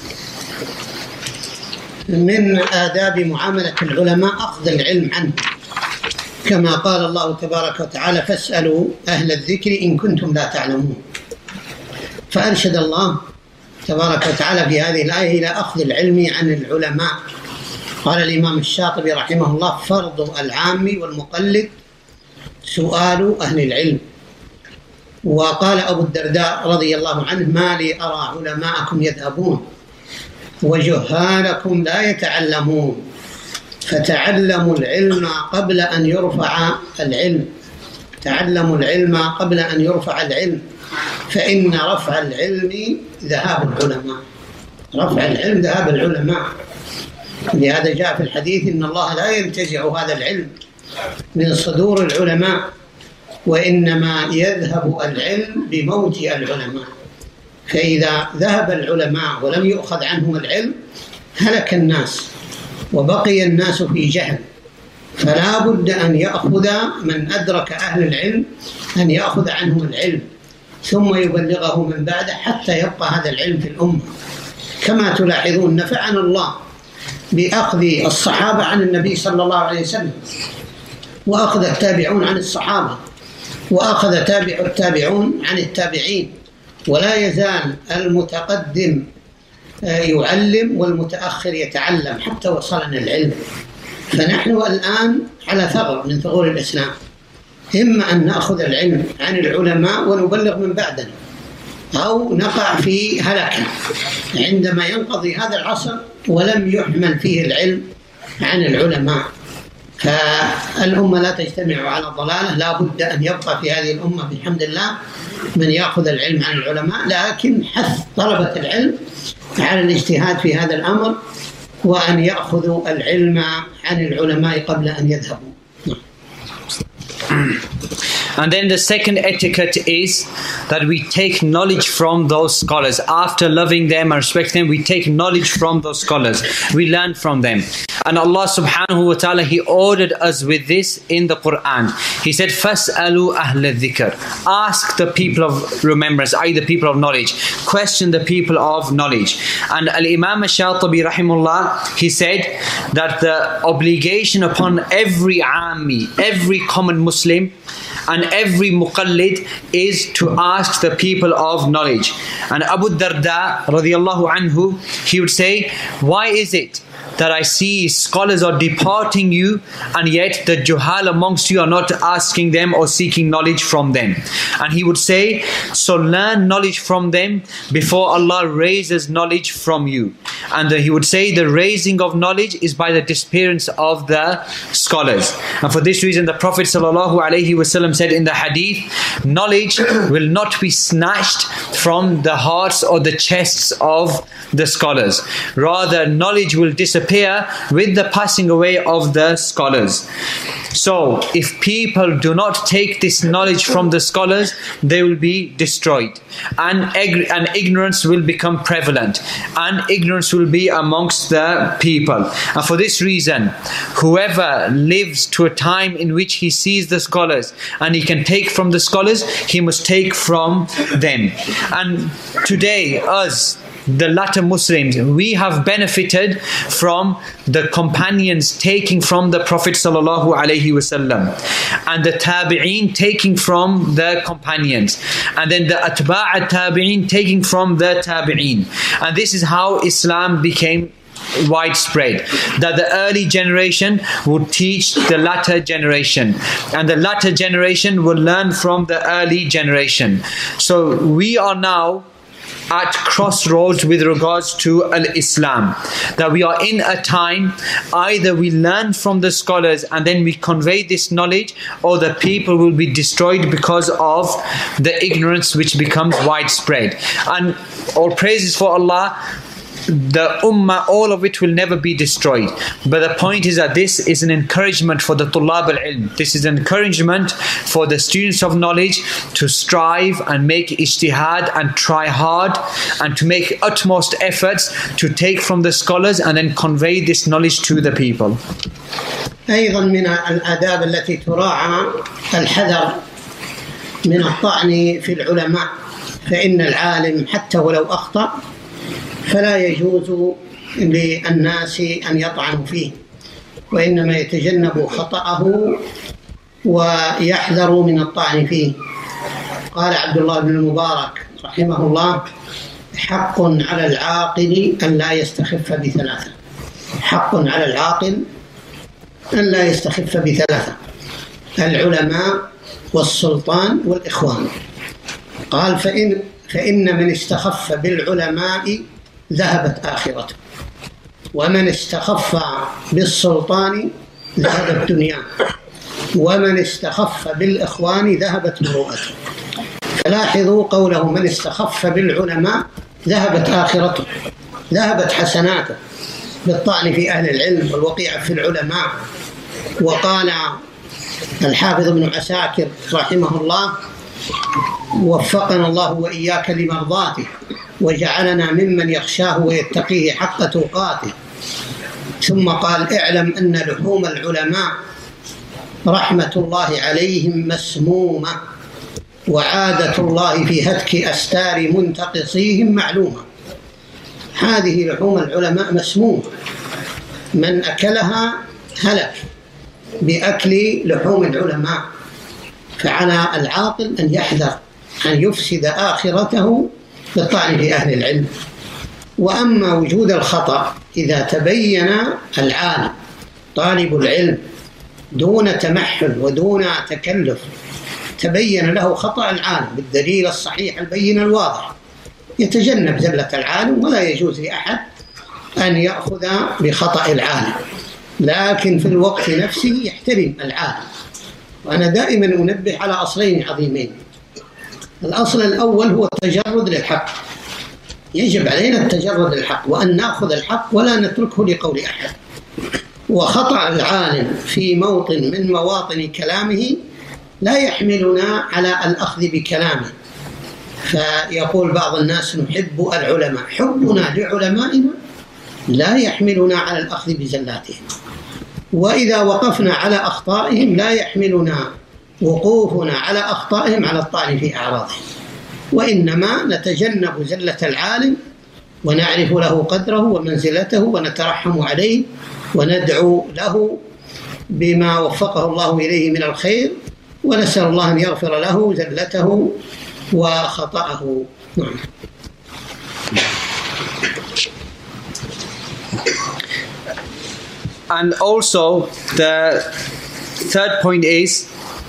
من آداب معاملة العلماء أخذ العلم عنه، كما قال الله تبارك وتعالى: فاسألوا أهل الذكر إن كنتم لا تعلمون. فأرشد الله تبارك وتعالى في هذه الآية إلى أخذ العلم عن العلماء. قال الإمام الشاطبي رحمه الله: فرض العام والمقلد سؤال أهل العلم. وقال أبو الدرداء رضي الله عنه: ما لي أرى علماءكم يذهبون وجهالكم لا يتعلمون، فتعلموا العلم قبل أن يرفع العلم، تعلموا العلم قبل أن يرفع العلم، فإن رفع العلم ذهاب العلماء، رفع العلم ذهاب العلماء. لهذا جاء في الحديث: إن الله لا ينتزع هذا العلم من صدور العلماء، وإنما يذهب العلم بموت العلماء. فإذا ذهب العلماء ولم يؤخذ عنهم العلم هلك الناس وبقي الناس في جهل. فلا بد أن يأخذ من أدرك أهل العلم أن يأخذ عنهم العلم ثم يبلغه من بعده حتى يبقى هذا العلم في الأمة. كما تلاحظون نفعنا الله بأخذ الصحابة عن النبي صلى الله عليه وسلم، وأخذ التابعون عن الصحابة، وأخذ تابع التابعون عن التابعين، ولا يزال المتقدم يعلم والمتأخر يتعلم حتى وصلنا العلم. فنحن الآن على ثغر من ثغور الإسلام، إما أن نأخذ العلم عن العلماء ونبلغ من بعدنا، أو نقع في هلكة عندما ينقضي هذا العصر ولم يحمل فيه العلم عن العلماء. فالأمة لا تجتمع على ضلالة، لا بد أن يبقى في هذه الأمة بحمد الله من يأخذ العلم عن العلماء، لكن حث طلبة العلم على الاجتهاد في هذا الأمر وأن يأخذوا العلم عن العلماء قبل أن يذهبوا. And then the second etiquette is that we take knowledge from those scholars. After loving them and respecting them, we take knowledge from those scholars. We learn from them. And Allah subhanahu wa ta'ala, He ordered us with this in the Quran. He said, فَاسْأَلُوا أَهْلَ الذِّكْرِ. Ask the people of remembrance, that is the people of knowledge. Question the people of knowledge. And Al-Imam Ash-Shatibi rahimullah, he said that the obligation upon every Ami, every common Muslim, and every muqallid is to ask the people of knowledge. And Abu Darda radiyallahu anhu, he would say, why is it that I see scholars are departing you and yet the juhal amongst you are not asking them or seeking knowledge from them? And he would say, so learn knowledge from them before Allah raises knowledge from you. And he would say the raising of knowledge is by the disappearance of the scholars. And for this reason the Prophet sallallahu alaihi wasallam said in the hadith, knowledge will not be snatched from the hearts or the chests of the scholars. Rather, knowledge will disappear with the passing away of the scholars. So, if people do not take this knowledge from the scholars, they will be destroyed. And, and ignorance will become prevalent. And ignorance will be amongst the people. And for this reason, whoever lives to a time in which he sees the scholars and he can take from the scholars, he must take from them. And today, us, the latter Muslims, we have benefited from the companions taking from the Prophet sallallahu alaihi wasallam, and the tabi'een taking from the companions, and then the atba' at-tabi'een taking from the tabi'een. And this is how Islam became widespread, that the early generation would teach the latter generation, and the latter generation would learn from the early generation. So we are now at crossroads with regards to al-Islam, that we are in a time either we learn from the scholars and then we convey this knowledge, or the people will be destroyed because of the ignorance which becomes widespread. And all praises for Allah, the ummah, all of it will never be destroyed. But the point is that this is an encouragement for the tullab al-ilm. This is an encouragement for the students of knowledge to strive and make ijtihad and try hard and to make utmost efforts to take from the scholars and then convey this knowledge to the people. أيضا من الآداب التي تراعى الحذر من الطعن في العلماء، فإن العالم حتى ولو أخطأ فلا يجوز للناس أن يطعنوا فيه، وإنما يتجنب خطأه ويحذر من الطعن فيه. قال عبد الله بن المبارك رحمه الله: حق على العاقل أن لا يستخف بثلاثة. حق على العاقل أن لا يستخف بثلاثة: العلماء والسلطان والإخوان. قال: فإن فإن من استخف بالعلماء ذهبت آخرته، ومن استخف بالسلطان ذهبت دنياه، ومن استخف بالإخوان ذهبت مروءته. فلاحظوا قوله: من استخف بالعلماء ذهبت آخرته، ذهبت حسناته بالطعن في أهل العلم والوقيع في العلماء. وقال الحافظ ابن عساكر رحمه الله وفقنا الله وإياك لمرضاته وجعلنا ممن يخشاه ويتقيه حق توقاته، ثم قال: اعلم أن لحوم العلماء رحمة الله عليهم مسمومة، وعادة الله في هتك أستار منتقصيهم معلومة. هذه لحوم العلماء مسمومة، من أكلها هلك بأكل لحوم العلماء، فعلى العاقل أن يحذر أن يفسد آخرته بالطعن في أهل العلم. وأما وجود الخطأ إذا تبين العالم طالب العلم دون تمحل ودون تكلف، تبين له خطأ العالم بالدليل الصحيح البين الواضح، يتجنب زلة العالم، ولا يجوز لأحد أن يأخذ بخطأ العالم، لكن في الوقت نفسه يحترم العالم. وأنا دائما أنبه على أصلين عظيمين. الأصل الأول هو التجرد للحق، يجب علينا التجرد للحق وأن نأخذ الحق ولا نتركه لقول أحد. وخطأ العالم في موطن من مواطن كلامه لا يحملنا على الأخذ بكلامه. فيقول بعض الناس: نحب العلماء. حبنا لعلمائنا لا يحملنا على الأخذ بزلاتهم، وإذا وقفنا على أخطائهم لا يحملنا وقوفنا على أخطائهم على الطعن في أعراضهم، وإنما نتجنب زلة العالم ونعرف له قدره ومنزلته ونترحم عليه وندعو له بما وفقه الله إليه من الخير، ونسأل الله أن يغفر له زلته وخطأه. نعم. And also the third point is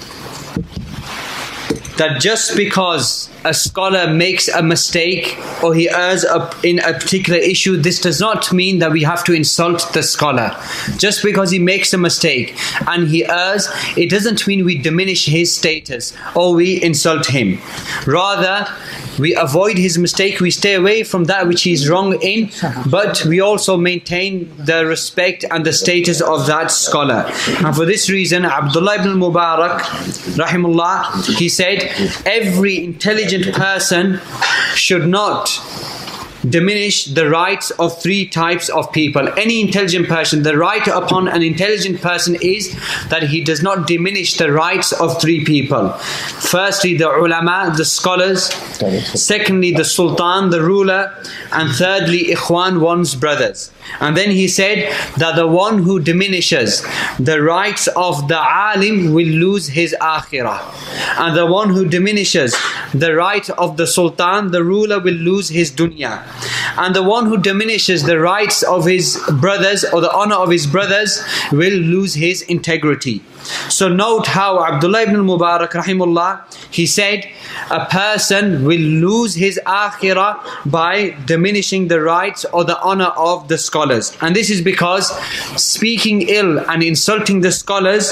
that just because a scholar makes a mistake or he errs in a particular issue, this does not mean that we have to insult the scholar. Just because he makes a mistake and he errs, it doesn't mean we diminish his status or we insult him. Rather, we avoid his mistake, we stay away from that which he is wrong in, but we also maintain the respect and the status of that scholar. And for this reason, Abdullah ibn Mubarak, rahimullah, he said, every intelligent person should not diminish the rights of three types of people. Any intelligent person, the right upon an intelligent person is that he does not diminish the rights of three people. Firstly, the ulama, the scholars. Secondly, the sultan, the ruler. And thirdly, ikhwan, one's brothers. And then he said that the one who diminishes the rights of the alim will lose his akhirah. And the one who diminishes the right of the sultan, the ruler, will lose his dunya. And the one who diminishes the rights of his brothers or the honor of his brothers will lose his integrity. So note how Abdullah ibn Mubarak rahimullah, he said a person will lose his akhirah by diminishing the rights or the honor of the scholars. And this is because speaking ill and insulting the scholars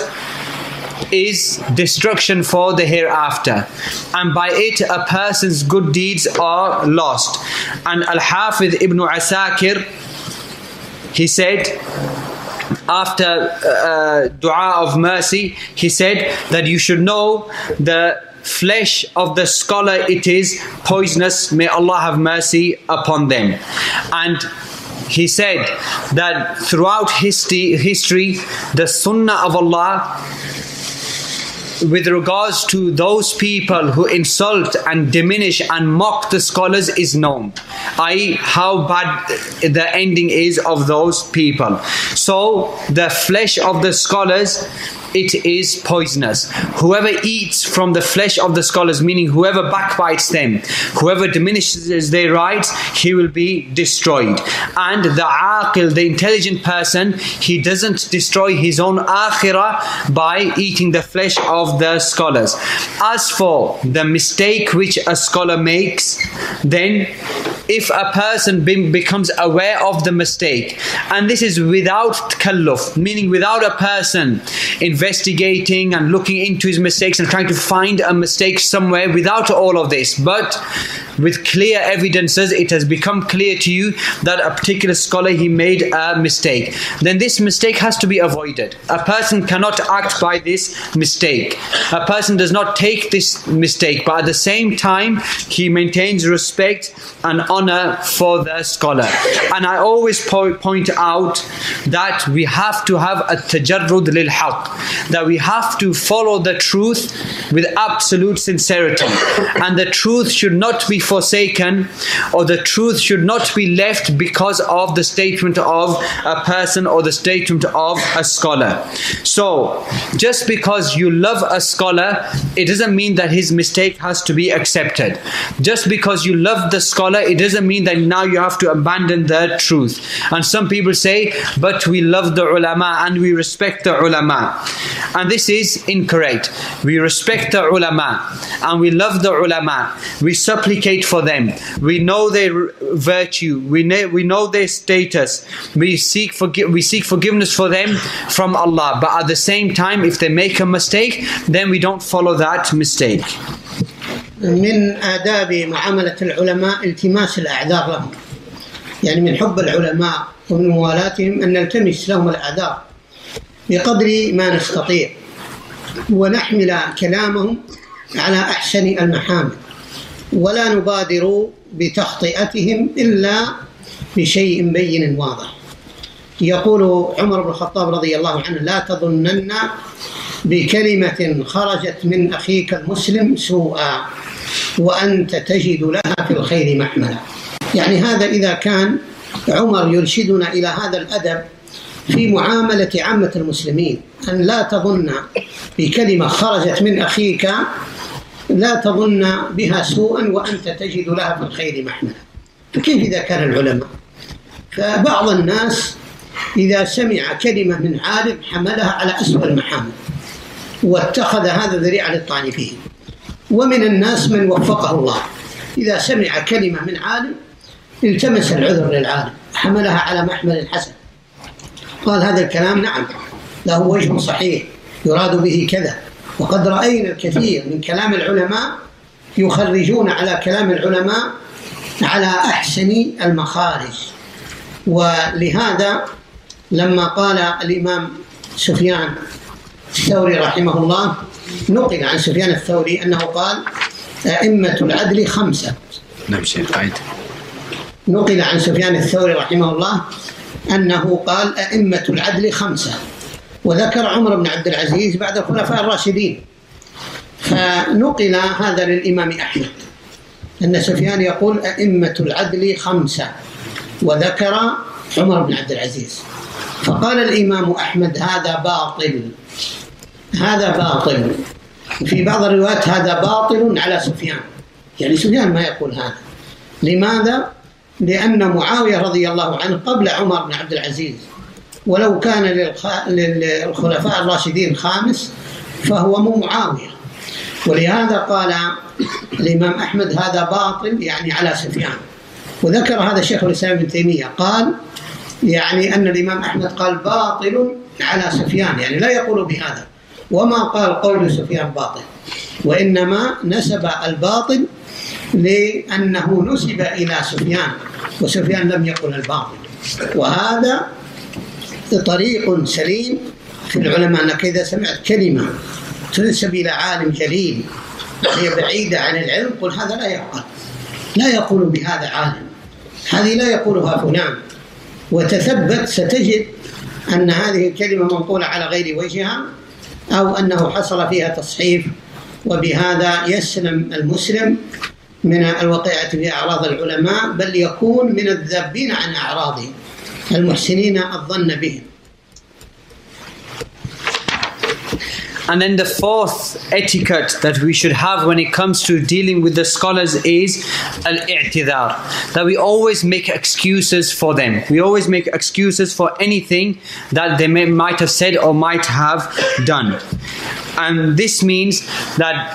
is destruction for the hereafter, and by it a person's good deeds are lost. And Al-Hafidh ibn Asakir, he said, after uh, dua of mercy, he said that you should know the flesh of the scholar, it is poisonous, may Allah have mercy upon them. And he said that throughout history, history the sunnah of Allah with regards to those people who insult and diminish and mock the scholars is known, that is how bad the ending is of those people. So the flesh of the scholars, it is poisonous. Whoever eats from the flesh of the scholars, meaning whoever backbites them, whoever diminishes their rights, he will be destroyed. And the aqil, the intelligent person, he doesn't destroy his own akhirah by eating the flesh of the scholars. As for the mistake which a scholar makes, then if a person be, becomes aware of the mistake, and this is without takalluf, meaning without a person investigating and looking into his mistakes and trying to find a mistake somewhere, without all of this, but with clear evidences, it has become clear to you that a particular scholar, he made a mistake, then this mistake has to be avoided. A person cannot act by this mistake. A person does not take this mistake, but at the same time he maintains respect and honor for the scholar. And I always po- point out that we have to have a tajarrud lil haqq, that we have to follow the truth with absolute sincerity, and the truth should not be forsaken, or the truth should not be left because of the statement of a person or the statement of a scholar. So just because you love a scholar, it doesn't mean that his mistake has to be accepted. Just because you love the scholar, it doesn't mean that now you have to abandon the truth. And some people say, but we love the ulama and we respect the ulama, and this is incorrect. We respect the ulama and we love the ulama. We supplicate for them. We know their virtue. We know, we know their status. We seek forgi- we seek forgiveness for them from Allah. But at the same time, if they make a mistake, then we don't follow that mistake. من آداب معاملة العلماء التماس الأعذار لهم، يعني من حب العلماء ومن موالاتهم أن نلتمس لهم الأعذار بقدر ما نستطيع، ونحمل كلامهم على أحسن المحامل، ولا نبادر بتخطئتهم إلا بشيء بين واضح. يقول عمر بن الخطاب رضي الله عنه: لا تظنن بكلمة خرجت من أخيك المسلم سوءا وأنت تجد لها في الخير محملا. يعني هذا إذا كان عمر يرشدنا إلى هذا الأدب في معاملة عامة المسلمين، أن لا تظن بكلمة خرجت من أخيك، لا تظن بها سوءا وأنت تجد لها في الخير محملا. فكيف إذا كان العلماء؟ فبعض الناس إذا سمع كلمة من عالم حملها على أسوأ المحامل واتخذ هذا ذريعة للطعن فيه. ومن الناس من وفقه الله إذا سمع كلمة من عالم التمس العذر للعالم، حملها على محمل الحسن، قال هذا الكلام نعم له وجه صحيح يراد به كذا. وقد رأينا الكثير من كلام العلماء يخرجون على كلام العلماء على أحسن المخارج. ولهذا لما قال الإمام سفيان الثوري رحمه الله، نقل عن سفيان الثوري أنه قال أئمة العدل خمسة. نعم شيخ قاعد. نقل عن سفيان الثوري رحمه الله أنه قال أئمة العدل خمسة، وذكر عمر بن عبد العزيز بعد الخلفاء الراشدين. فنقل هذا للإمام أحمد أن سفيان يقول أئمة العدل خمسة، وذكر عمر بن عبد العزيز. فقال الإمام أحمد هذا باطل، هذا باطل. في بعض الروايات هذا باطل على سفيان، يعني سفيان ما يقول هذا. لماذا؟ لأن معاوية رضي الله عنه قبل عمر بن عبد العزيز، ولو كان للخلفاء الراشدين خامس فهو مو معاوية. ولهذا قال الإمام أحمد هذا باطل يعني على سفيان. وذكر هذا الشيخ الإسلام ابن تيمية، قال يعني أن الإمام أحمد قال باطل على سفيان، يعني لا يقول بهذا، وما قال قول سفيان باطل، وإنما نسب الباطل لأنه نسب إلى سفيان، وسفيان لم يقل الباطل. وهذا طريق سليم في العلماء، أنك إذا سمعت كلمة تنسب إلى عالم جليل وهي بعيدة عن العلم قل هذا لا يقول، لا يقول بهذا عالم، هذه لا يقولها فلان. وتثبت ستجد أن هذه الكلمة منقولة على غير وجهها، أو أنه حصل فيها تصحيف، وبهذا يسلم المسلم من الوقيعة في أعراض العلماء، بل يكون من الذابين عن أعراضهم المحسنين الظن بهم. And then the fourth etiquette that we should have when it comes to dealing with the scholars is al-i'tidhar, that we always make excuses for them. We always make excuses for anything that they may, might have said or might have done. And this means that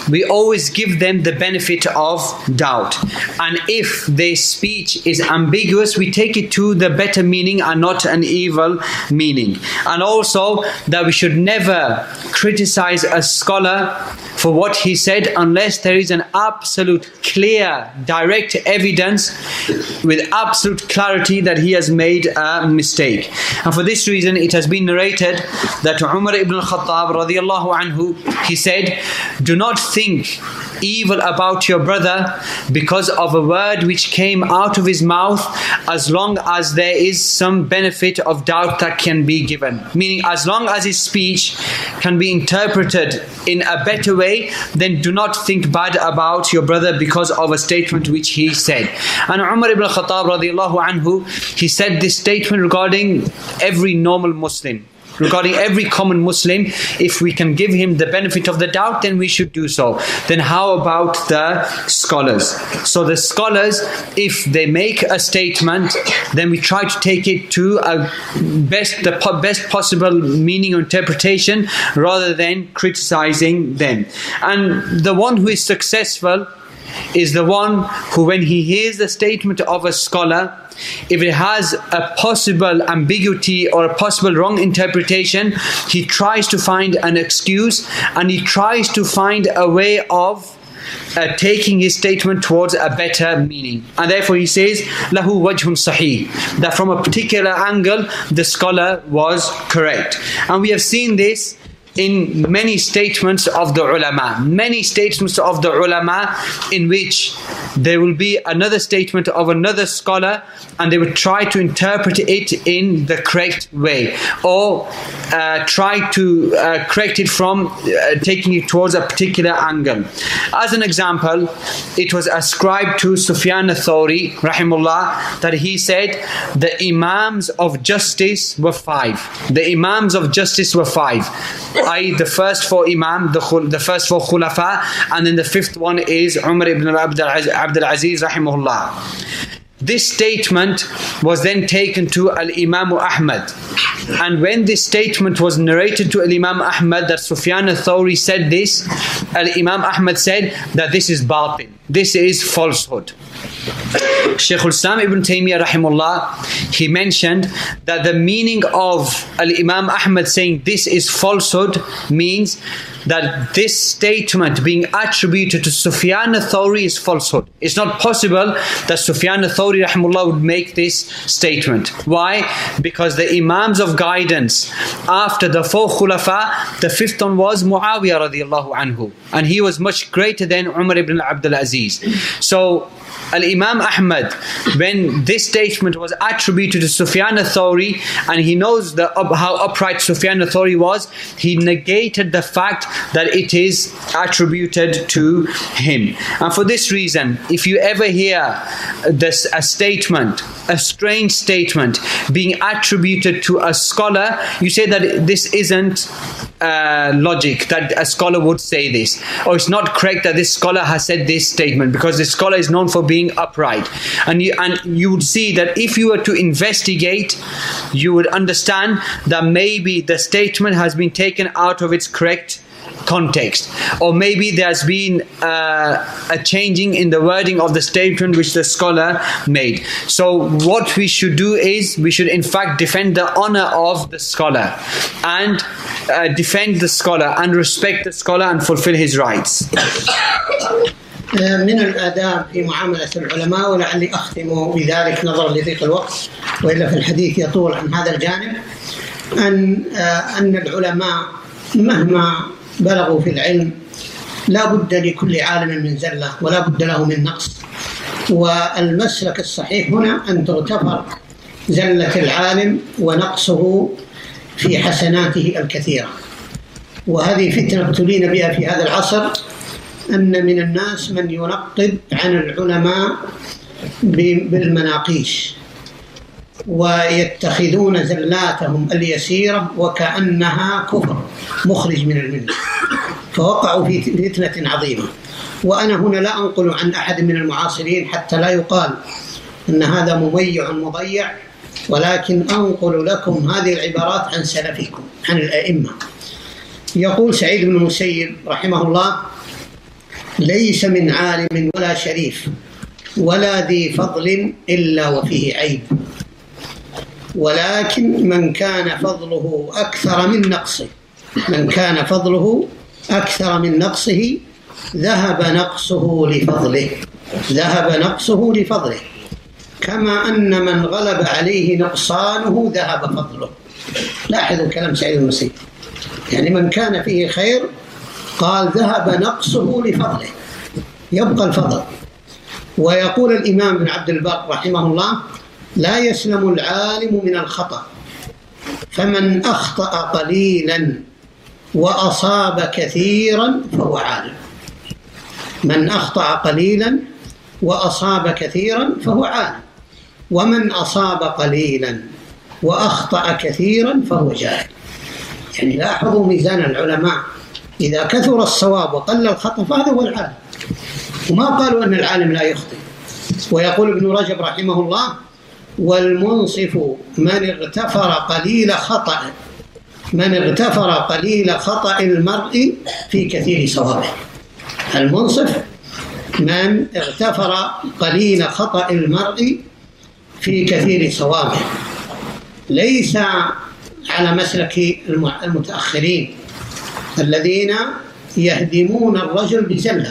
we always give them the benefit of doubt. And if their speech is ambiguous, we take it to the better meaning and not an evil meaning. And also that we should never criticize a scholar for what he said unless there is an absolute clear, direct evidence with absolute clarity that he has made a mistake. And for this reason, it has been narrated that Umar ibn al-Khattab radiallahu anhu, he said, do not think evil about your brother because of a word which came out of his mouth, as long as there is some benefit of doubt that can be given. Meaning, as long as his speech can be interpreted in a better way, then do not think bad about your brother because of a statement which he said. And Umar ibn al-Khattab radiallahu anhu, he said this statement regarding every normal Muslim, regarding every common Muslim. If we can give him the benefit of the doubt, then we should do so. Then how about the scholars? So the scholars, if they make a statement, then we try to take it to a best the po- best possible meaning or interpretation rather than criticizing them. And the one who is successful is the one who, when he hears the statement of a scholar, if it has a possible ambiguity or a possible wrong interpretation, he tries to find an excuse and he tries to find a way of Uh, taking his statement towards a better meaning. And therefore he says, lahu wajhun sahih, that from a particular angle the scholar was correct. And we have seen this in many statements of the ulama, many statements of the ulama in which there will be another statement of another scholar and they would try to interpret it in the correct way, or uh, try to uh, correct it from uh, taking it towards a particular angle. As an example, it was ascribed to Sufyan al-Thawri rahimullah that he said the imams of justice were five. The imams of justice were five. that is the first four Imam, the, the first four Khulafa, and then the fifth one is Umar ibn Abdul Aziz rahimahullah. This statement was then taken to Al-Imam Ahmad. And when this statement was narrated to Al-Imam Ahmad that Sufyan al-Thawri said this, Al-Imam Ahmad said that this is batil, this is falsehood. Shaykh al-Islam ibn Taymiyyah rahimahullah, he mentioned that the meaning of Al-Imam Ahmad saying this is falsehood means that this statement being attributed to Sufyan al-Thawri is falsehood. It's not possible that Sufyan al-Thawri rahimahullah would make this statement. Why? Because the Imams of guidance after the four Khulafa, the fifth one was Muawiyah radiallahu anhu, and he was much greater than Umar ibn Abdul Aziz. So Al-Imam Ahmad, when this statement was attributed to Sufyan al-Thawri, and he knows the, how upright Sufyan al-Thawri was, he negated the fact that it is attributed to him. And for this reason, if you ever hear this a statement, a strange statement being attributed to a scholar, you say that this isn't uh, logic, that a scholar would say this, or it's not correct that this scholar has said this statement, because this scholar is known for being upright. And you, and you would see that if you were to investigate, you would understand that maybe the statement has been taken out of its correct context, or maybe there's been uh, a changing in the wording of the statement which the scholar made. So what we should do is we should in fact defend the honor of the scholar and uh, defend the scholar and respect the scholar and fulfill his rights. من الآداب في معاملة العلماء، ولعلي أختم بذلك نظرا لضيق الوقت وإلا في الحديث يطول عن هذا الجانب، أن أن العلماء مهما بلغوا في العلم لا بد لكل عالم من زلة ولا بد له من نقص، والمسلك الصحيح هنا أن تغتفر زلة العالم ونقصه في حسناته الكثيرة. وهذه فتنة ابتلينا بها في هذا العصر، أن من الناس من ينقب عن العلماء بالمناقيش ويتخذون زلاتهم اليسيرة وكأنها كفر مخرج من الملة، فوقعوا في فتنة عظيمة. وأنا هنا لا أنقل عن أحد من المعاصرين حتى لا يقال أن هذا مميع مضيع، ولكن أنقل لكم هذه العبارات عن سلفكم، عن الأئمة. يقول سعيد بن المسيب رحمه الله: ليس من عالم ولا شريف ولا ذي فضل إلا وفيه عيب، ولكن من كان فضله أكثر من نقصه من كان فضله أكثر من نقصه ذهب نقصه لفضله ذهب نقصه لفضله كما أن من غلب عليه نقصانه ذهب فضله. لاحظوا كلام سعيد المسيب، يعني من كان فيه خير قال ذهب نقصه لفضله، يبقى الفضل. ويقول الإمام ابن عبد البر رحمه الله: لا يسلم العالم من الخطأ، فمن أخطأ قليلا وأصاب كثيرا فهو عالم. من أخطأ قليلا وأصاب كثيرا فهو عالم، ومن أصاب قليلا وأخطأ كثيرا فهو جاهل. يعني لاحظوا ميزان العلماء، إذا كثر الصواب وقل الخطأ فهذا هو العالم، وما قالوا أن العالم لا يخطئ. ويقول ابن رجب رحمه الله: والمنصف من اغتفر قليل خطأ من اغتفر قليل خطأ المرء في كثير صوابه. المنصف من اغتفر قليل خطأ المرء في كثير صوابه، ليس على مسلك المتأخرين الذين يهدمون الرجل بزلة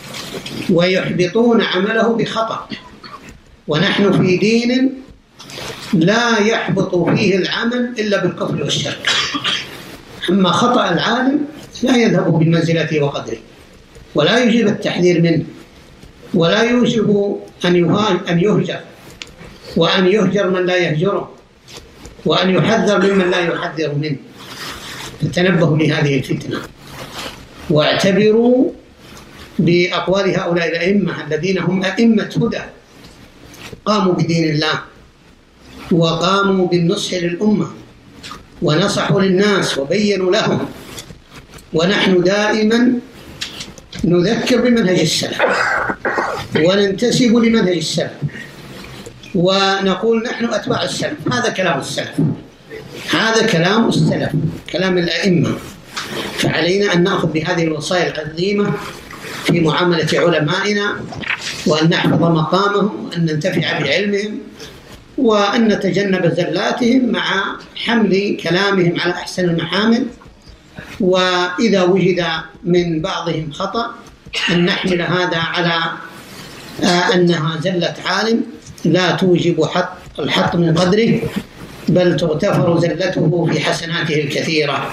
ويحبطون عمله بخطأ. ونحن في دين لا يحبط فيه العمل إلا بالكفر والشرك. أما خطأ العالم لا يذهب بمنزلته وقدره، ولا يجب التحذير منه، ولا يوجب أن يهجر، وأن يهجر من لا يهجره، وأن يحذر ممن لا يحذر منه. فتنبهوا لهذه الفتنة، واعتبروا بأقوال هؤلاء الأئمة الذين هم أئمة هدى، قاموا بدين الله وقاموا بالنصح للأمة ونصحوا للناس وبينوا لهم. ونحن دائما نذكر بمنهج السلف وننتسب لمنهج السلف ونقول نحن أتباع السلف. هذا كلام السلف، هذا كلام السلف، كلام الأئمة. فعلينا أن نأخذ بهذه الوصايا العظيمة في معاملة علمائنا، وأن نحفظ مقامهم، وأن ننتفع بعلمهم، وأن نتجنب زلاتهم مع حمل كلامهم على أحسن المحامل. وإذا وجد من بعضهم خطأ أن نحمل هذا على أنها زلة عالم لا توجب حط الحط من قدره، بل تغتفر زلته في حسناته الكثيرة.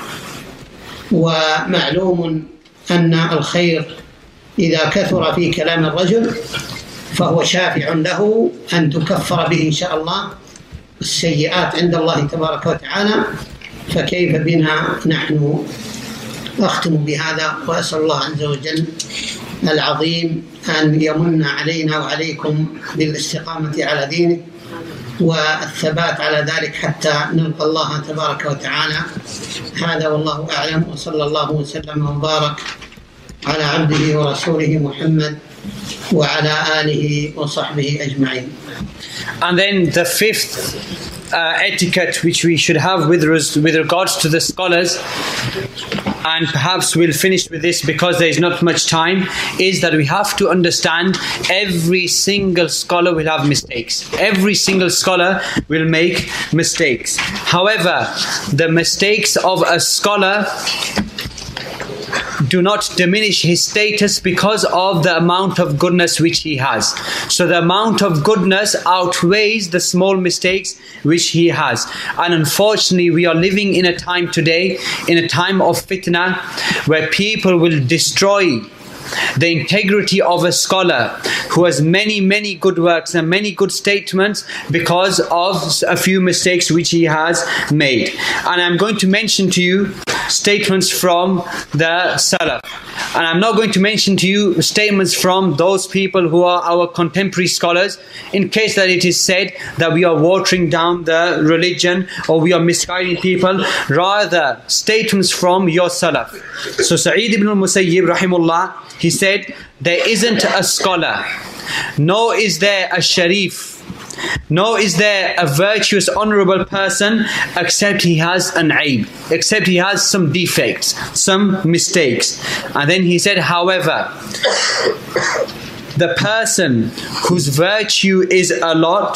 ومعلوم أن الخير إذا كثر في كلام الرجل فهو شافع له أن تكفر به إن شاء الله السيئات عند الله تبارك وتعالى. فكيف بنا نحن؟ أختم بهذا، وأسأل الله عز وجل العظيم أن يمن علينا وعليكم بالاستقامة على دينه والثبات على ذلك حتى نلقى الله تبارك وتعالى. هذا والله أعلم، وصلى الله وسلم وبارك على عبده ورسوله محمد وعلى آله وصحبه أجمعين. And then the fifth uh, etiquette which we should have with, res- with regards to the scholars, and perhaps we'll finish with this because there is not much time, is that we have to understand every single scholar will have mistakes. Every single scholar will make mistakes. However, the mistakes of a scholar do not diminish his status because of the amount of goodness which he has. So the amount of goodness outweighs the small mistakes which he has. And unfortunately, we are living in a time today, in a time of fitna, where people will destroy the integrity of a scholar who has many, many good works and many good statements because of a few mistakes which he has made. And I'm going to mention to you statements from the Salaf. And I'm not going to mention to you statements from those people who are our contemporary scholars, in case that it is said that we are watering down the religion or we are misguiding people. Rather, statements from your Salaf. So Sa'id ibn al-Musayyib, rahimullah, he said, there isn't a scholar, nor is there a sharif, Nor is there a virtuous, honorable person except he has an aib, except he has some defects, some mistakes. And then he said, however, the person whose virtue is a lot,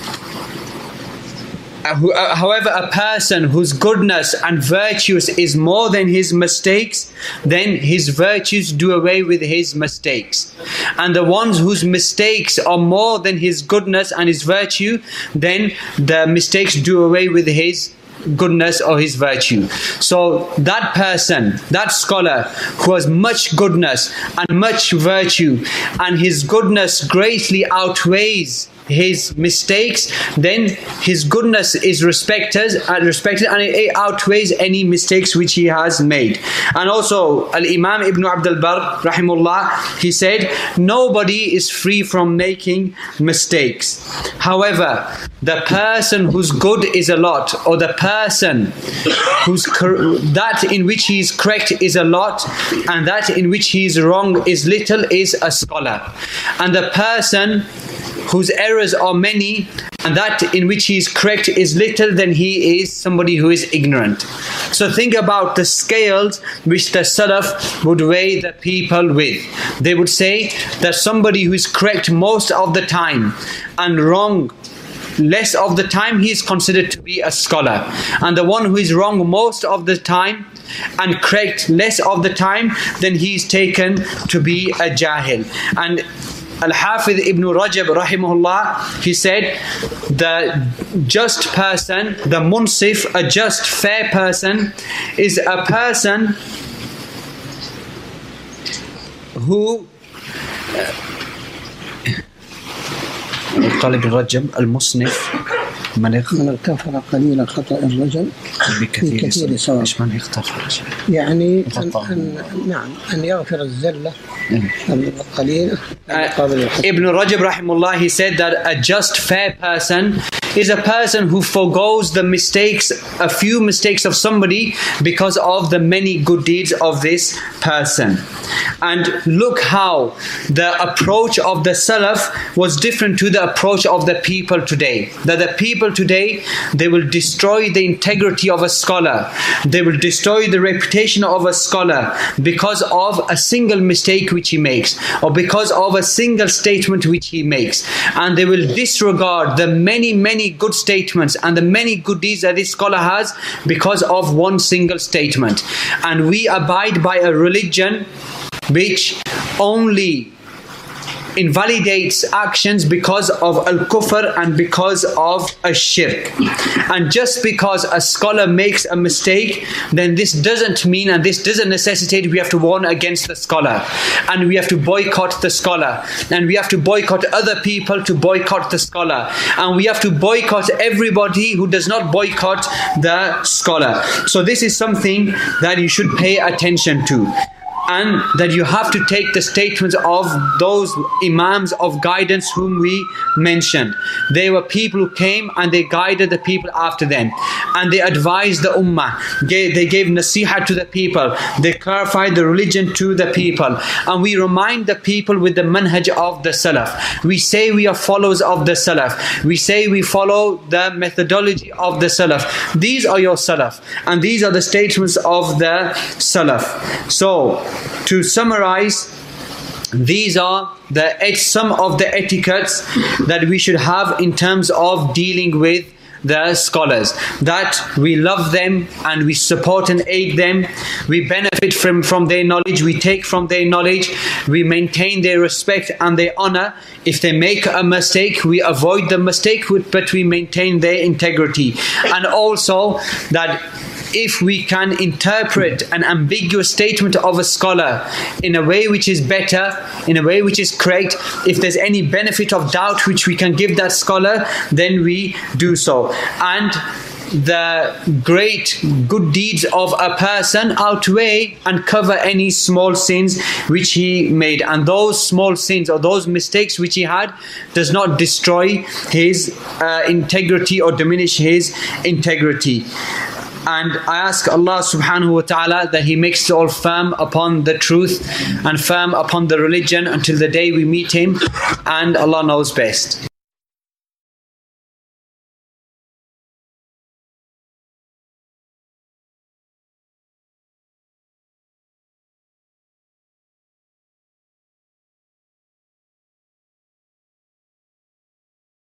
however, a person whose goodness and virtues is more than his mistakes, then his virtues do away with his mistakes. And the ones whose mistakes are more than his goodness and his virtue, then the mistakes do away with his goodness or his virtue. So that person, that scholar who has much goodness and much virtue, and his goodness greatly outweighs his mistakes, then his goodness is respected and respected and it outweighs any mistakes which he has made. And also Al-Imam Ibn Abdul Barr rahimullah, he said, nobody is free from making mistakes. However, the person whose good is a lot, or the person whose cor- that in which he is correct is a lot, and that in which he is wrong is little, is a scholar. And the person whose errors are many, and that in which he is correct is little, then he is somebody who is ignorant. So think about the scales which the Salaf would weigh the people with. They would say that somebody who is correct most of the time and wrong less of the time, he is considered to be a scholar. And the one who is wrong most of the time and correct less of the time, then he is taken to be a jahil. And Al-Hafidh Ibn Rajab rahimahullah, he said, the just person, the munsif, a just fair person, is a person who قال ابن رجب المصنف من اغتفر قليلا خطأ الرجل بكثير صواب. يعني أن, أن نعم أن يغفر الزلة القليل. Ibn Rajab rahimullah, he said that a just fair person is a person who forgoes the mistakes, a few mistakes of somebody because of the many good deeds of this person. And look how the approach of the Salaf was different to the approach of the people today. That the people today, they will destroy the integrity of a scholar. They will destroy the reputation of a scholar because of a single mistake which he makes, or because of a single statement which he makes. And they will disregard the many, many good statements and the many good deeds that this scholar has because of one single statement. And we abide by a religion which only invalidates actions because of al-kufr and because of a-shirk. And just because a scholar makes a mistake, then this doesn't mean and this doesn't necessitate we have to warn against the scholar, and we have to boycott the scholar, and we have to boycott other people to boycott the scholar, and we have to boycott everybody who does not boycott the scholar. So this is something that you should pay attention to. And that you have to take the statements of those imams of guidance whom we mentioned. They were people who came and they guided the people after them. And they advised the ummah. They gave nasiha to the people. They clarified the religion to the people. And we remind the people with the manhaj of the Salaf. We say we are followers of the Salaf. We say we follow the methodology of the Salaf. These are your Salaf. And these are the statements of the Salaf. So, to summarize, these are the some of the etiquettes that we should have in terms of dealing with the scholars. That we love them and we support and aid them. We benefit from, from their knowledge. We take from their knowledge. We maintain their respect and their honor. If they make a mistake, we avoid the mistake, but we maintain their integrity. And also that if we can interpret an ambiguous statement of a scholar in a way which is better, in a way which is correct, if there's any benefit of doubt which we can give that scholar, then we do so. And the great good deeds of a person outweigh and cover any small sins which he made. And those small sins or those mistakes which he had does not destroy his uh, integrity or diminish his integrity. And I ask Allah subhanahu wa ta'ala that He makes us all firm upon the truth and firm upon the religion until the day we meet Him, and Allah knows best.